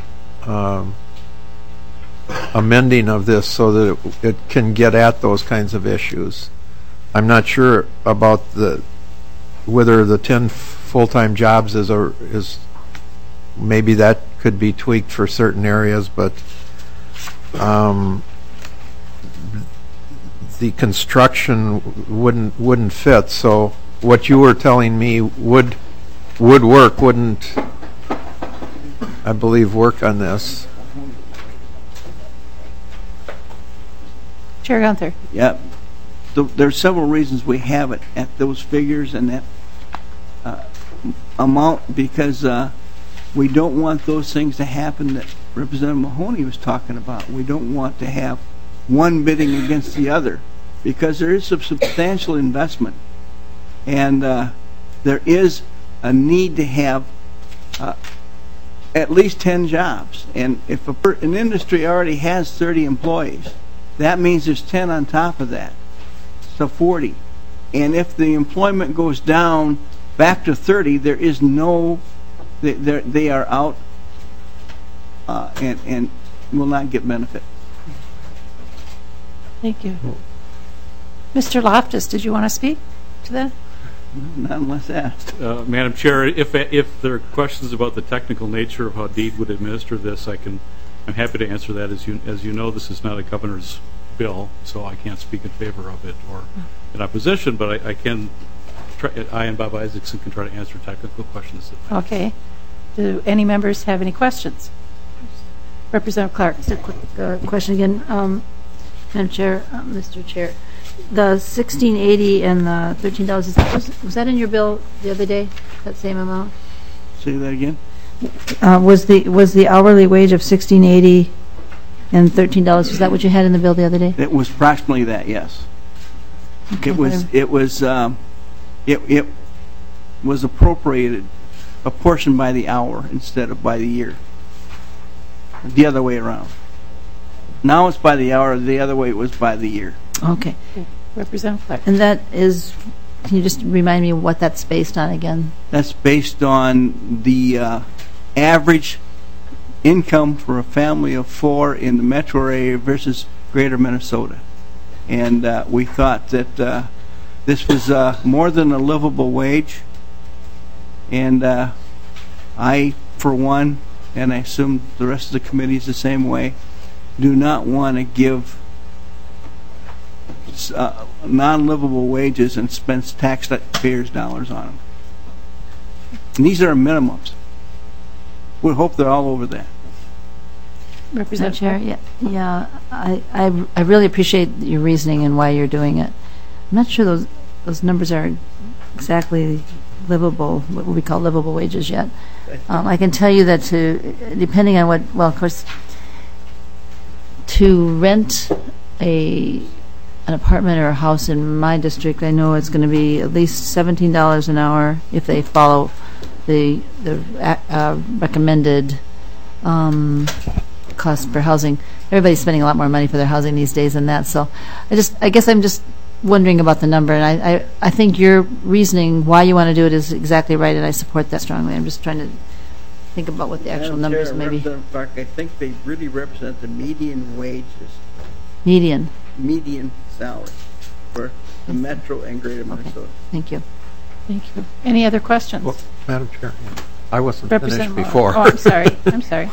amending of this so that it can get at those kinds of issues. I'm not sure about whether the 10 full-time jobs is maybe that could be tweaked for certain areas, but the construction wouldn't fit. So what you were telling me would work, wouldn't, I believe, work on this. Chair Gunther. Yeah. There's several reasons we have it at those figures and that amount, because we don't want those things to happen that Representative Mahoney was talking about. We don't want to have one bidding against the other, because there is a substantial investment, and there is a need to have at least 10 jobs. And if an industry already has 30 employees, that means there's 10 on top of that, so 40. And if the employment goes down back to 30, there is no, they are out and will not get benefit. Thank you. Mr. Loftus, did you want to speak to that? Not unless asked. Madam Chair, if there are questions about the technical nature of how DEED would administer this, I'm happy to answer that. As you know, this is not a governor's bill, so I can't speak in favor of it or in opposition, but I can try, I and Bob Isaacson can try to answer technical questions. Okay. Do any members have any questions? Representative Clark. Just a quick question again. Madam Chair, Mr. Chair, the $16.80 and the $13, was that in your bill the other day, that same amount? Say that again? Was the hourly wage of $16.80 and $13, was that what you had in the bill the other day? It was approximately that, yes. Okay, it was appropriated, apportioned by the hour instead of by the year. The other way around. Now it's by the hour, the other way it was by the year. Okay. Representative Clark. And that is, can you just remind me what that's based on again? That's based on the average income for a family of 4 in the metro area versus greater Minnesota. And we thought that this was more than a livable wage. And I, for one, and I assume the rest of the committee is the same way, do not want to give non-livable wages and spend taxpayers' dollars on them. And these are minimums. We hope they're all over that. Representative Chair, yeah, I really appreciate your reasoning and why you're doing it. I'm not sure those numbers are exactly livable, what we call livable wages yet. I can tell you that depending on what, well, of course, to rent an apartment or a house in my district, I know it's going to be at least $17 an hour if they follow the recommended cost for housing. Everybody's spending a lot more money for their housing these days than that. So I guess I'm just wondering about the number, and I think your reasoning why you want to do it is exactly right, and I support that strongly. I'm just trying to think about what the actual numbers may be. I think they really represent the median wages. Median Salary for the metro and greater Minnesota. Thank you. Thank you. Any other questions? Well, Madam Chair, I wasn't finished Morrow. before. Oh, I'm sorry. I'm sorry.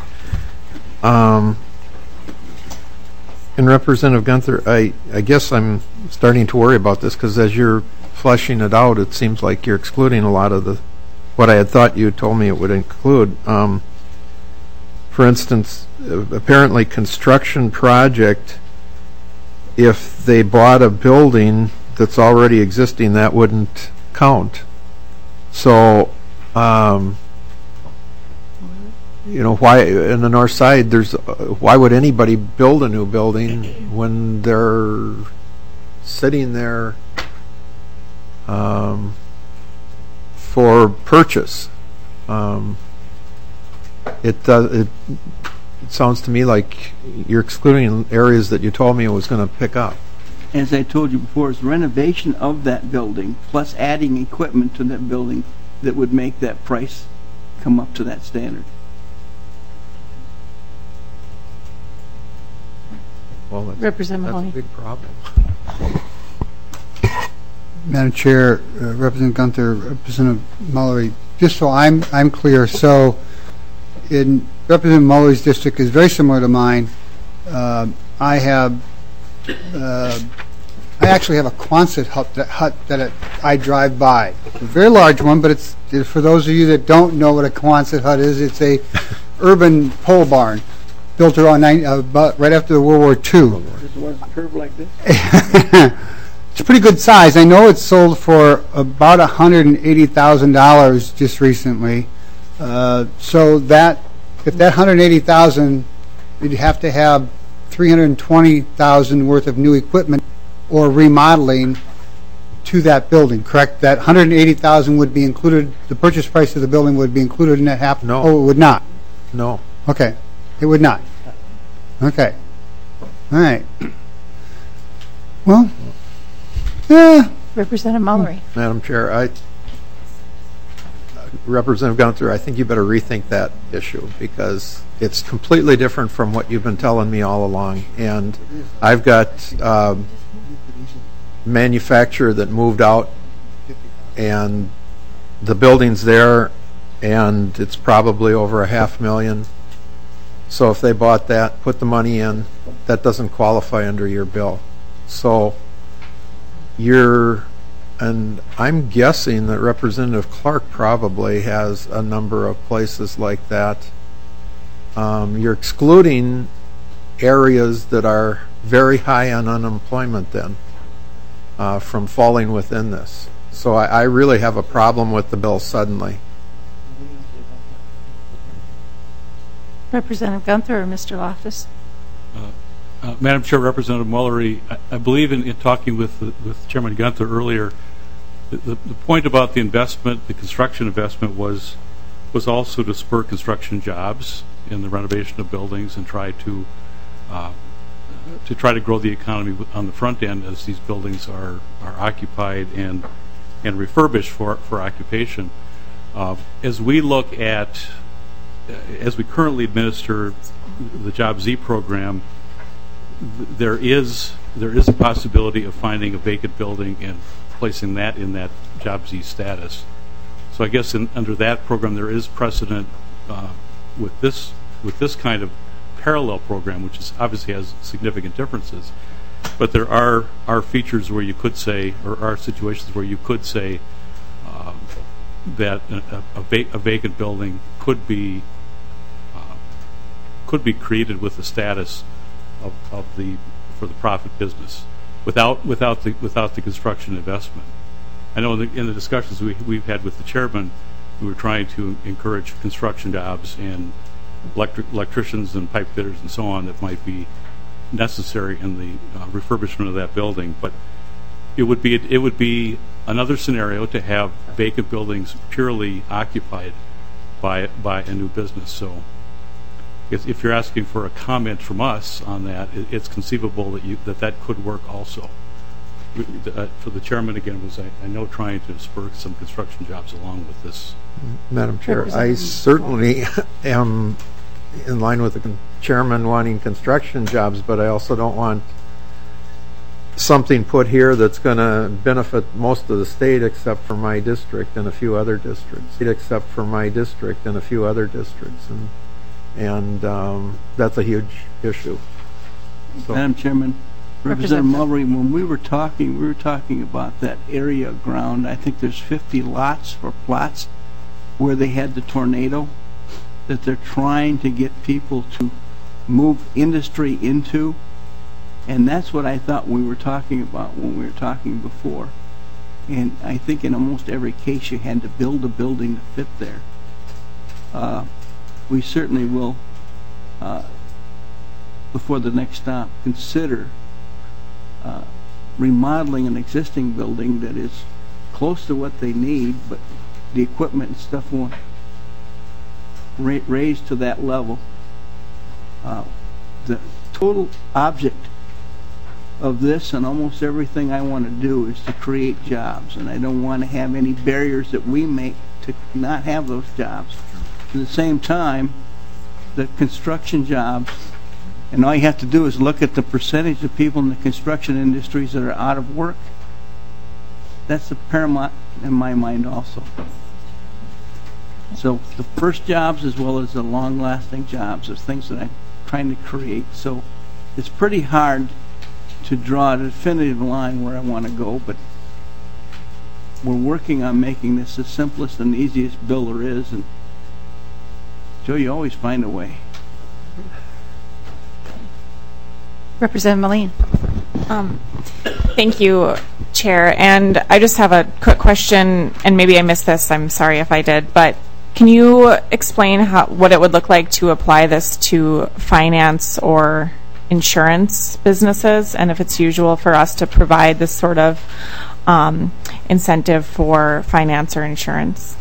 And Representative Gunther, I guess I'm starting to worry about this because as you're fleshing it out, it seems like you're excluding a lot of what I had thought you told me it would include. For instance, apparently construction project, if they bought a building that's already existing, that wouldn't count. So, why in the north side why would anybody build a new building when they're sitting there for purchase? It sounds to me like you're excluding areas that you told me it was going to pick up. As I told you before, it's renovation of that building plus adding equipment to that building that would make that price come up to that standard. Well, that's a big problem. Madam Chair, Representative Gunther, Representative Mullery, just so I'm clear, so in Representative Mullery's district is very similar to mine. I I actually have a Quonset hut that I drive by. It's a very large one, but it's for those of you that don't know what a Quonset hut is, it's a urban pole barn built around right after World War II. This one's curved like this? It's a pretty good size. I know it's sold for about $180,000 just recently. So that if that $180,000, you'd have to have $320,000 worth of new equipment or remodeling to that building, correct? That $180,000 would be included, the purchase price of the building would be included in that half? No. Oh, it would not? No. Okay. It would not? Okay. All right. Well, Representative Mullery. Madam Chair, Representative Gunther, I think you better rethink that issue because it's completely different from what you've been telling me all along. And I've got manufacturer that moved out and the building's there and it's probably over $500,000. So if they bought that, put the money in, that doesn't qualify under your bill. So and I'm guessing that Representative Clark probably has a number of places like that. You're excluding areas that are very high on unemployment then from falling within this. So I really have a problem with the bill suddenly. Representative Gunther or Mr. Loftus? Madam Chair, Representative Mullery, I believe in talking with Chairman Gunther earlier, the point about the investment, the construction investment was also to spur construction jobs in the renovation of buildings and try to grow the economy on the front end as these buildings are occupied and refurbished for occupation. As we look at, as we currently administer the Job Z program, there is a possibility of finding a vacant building and placing that in that Job Z status. So I guess under that program there is precedent with this kind of parallel program, which obviously has significant differences. But there are features where you could say, or are situations where you could say that a vacant building could be created with the status for the profit business without the construction investment. I know in the discussions we've had with the chairman, we were trying to encourage construction jobs and electricians and pipe fitters and so on that might be necessary in the refurbishment of that building. But it would be another scenario to have vacant buildings purely occupied by a new business. So if you're asking for a comment from us on that, it's conceivable that could work also. For the chairman, again, was I know trying to spur some construction jobs along with this. Madam Chair, I certainly am in line with the chairman wanting construction jobs, but I also don't want something put here that's going to benefit most of the state except for my district and a few other districts. And that's a huge issue. So. Madam Chairman, Representative Mullery, when we were talking about that area of ground. I think there's 50 lots or plots where they had the tornado that they're trying to get people to move industry into. And that's what I thought we were talking about when we were talking before. And I think in almost every case you had to build a building to fit there. We certainly will, before the next stop, consider remodeling an existing building that is close to what they need, but the equipment and stuff won't raise to that level. The total object of this and almost everything I want to do is to create jobs, and I don't want to have any barriers that we make to not have those jobs. At the same time, the construction jobs, and all you have to do is look at the percentage of people in the construction industries that are out of work. That's the paramount in my mind also. So the first jobs as well as the long-lasting jobs are things that I'm trying to create. So it's pretty hard to draw a definitive line where I want to go, but we're working on making this the simplest and easiest bill there is, and Joe, you always find a way. Representative Moline. Thank you, Chair. And I just have a quick question, and maybe I missed this. I'm sorry if I did, but can you explain what it would look like to apply this to finance or insurance businesses, and if it's usual for us to provide this sort of incentive for finance or insurance?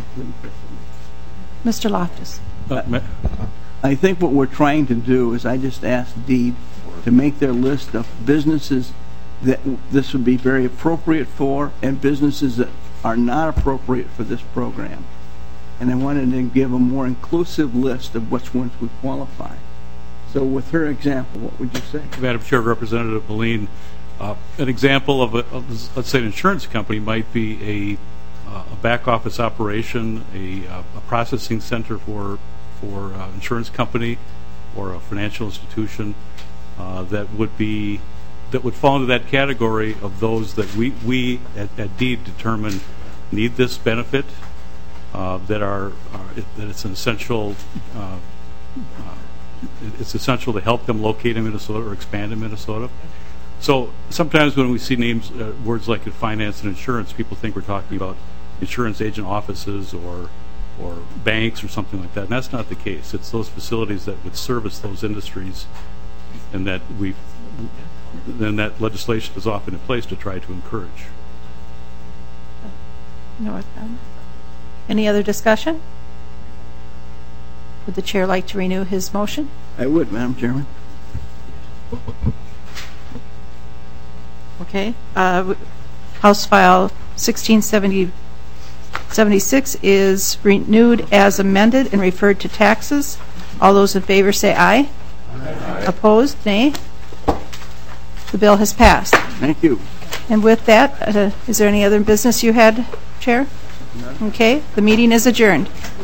Mr. Loftus. I think what we're trying to do is I just asked Deed to make their list of businesses that this would be very appropriate for and businesses that are not appropriate for this program. And I wanted to give a more inclusive list of which ones would qualify. So with her example, what would you say? Madam Chair, Representative Moline, an example of let's say an insurance company might be a back office operation, a processing center for insurance company or a financial institution that would fall into that category of those that we at Deed determine need this benefit, that it's an essential. It's essential to help them locate in Minnesota or expand in Minnesota. So sometimes when we see words like in finance and insurance, people think we're talking about insurance agent offices or banks or something like that, and that's not the case. It's those facilities that would service those industries, and that then that legislation is often in place to try to encourage. Any other discussion? Would the chair like to renew his motion? I would, Madam Chairman. Okay. House File 1676 is renewed as amended and referred to taxes. All those in favor say aye. Aye. Opposed, nay. The bill has passed. Thank you. And with that, is there any other business you had, Chair? None. Okay. The meeting is adjourned.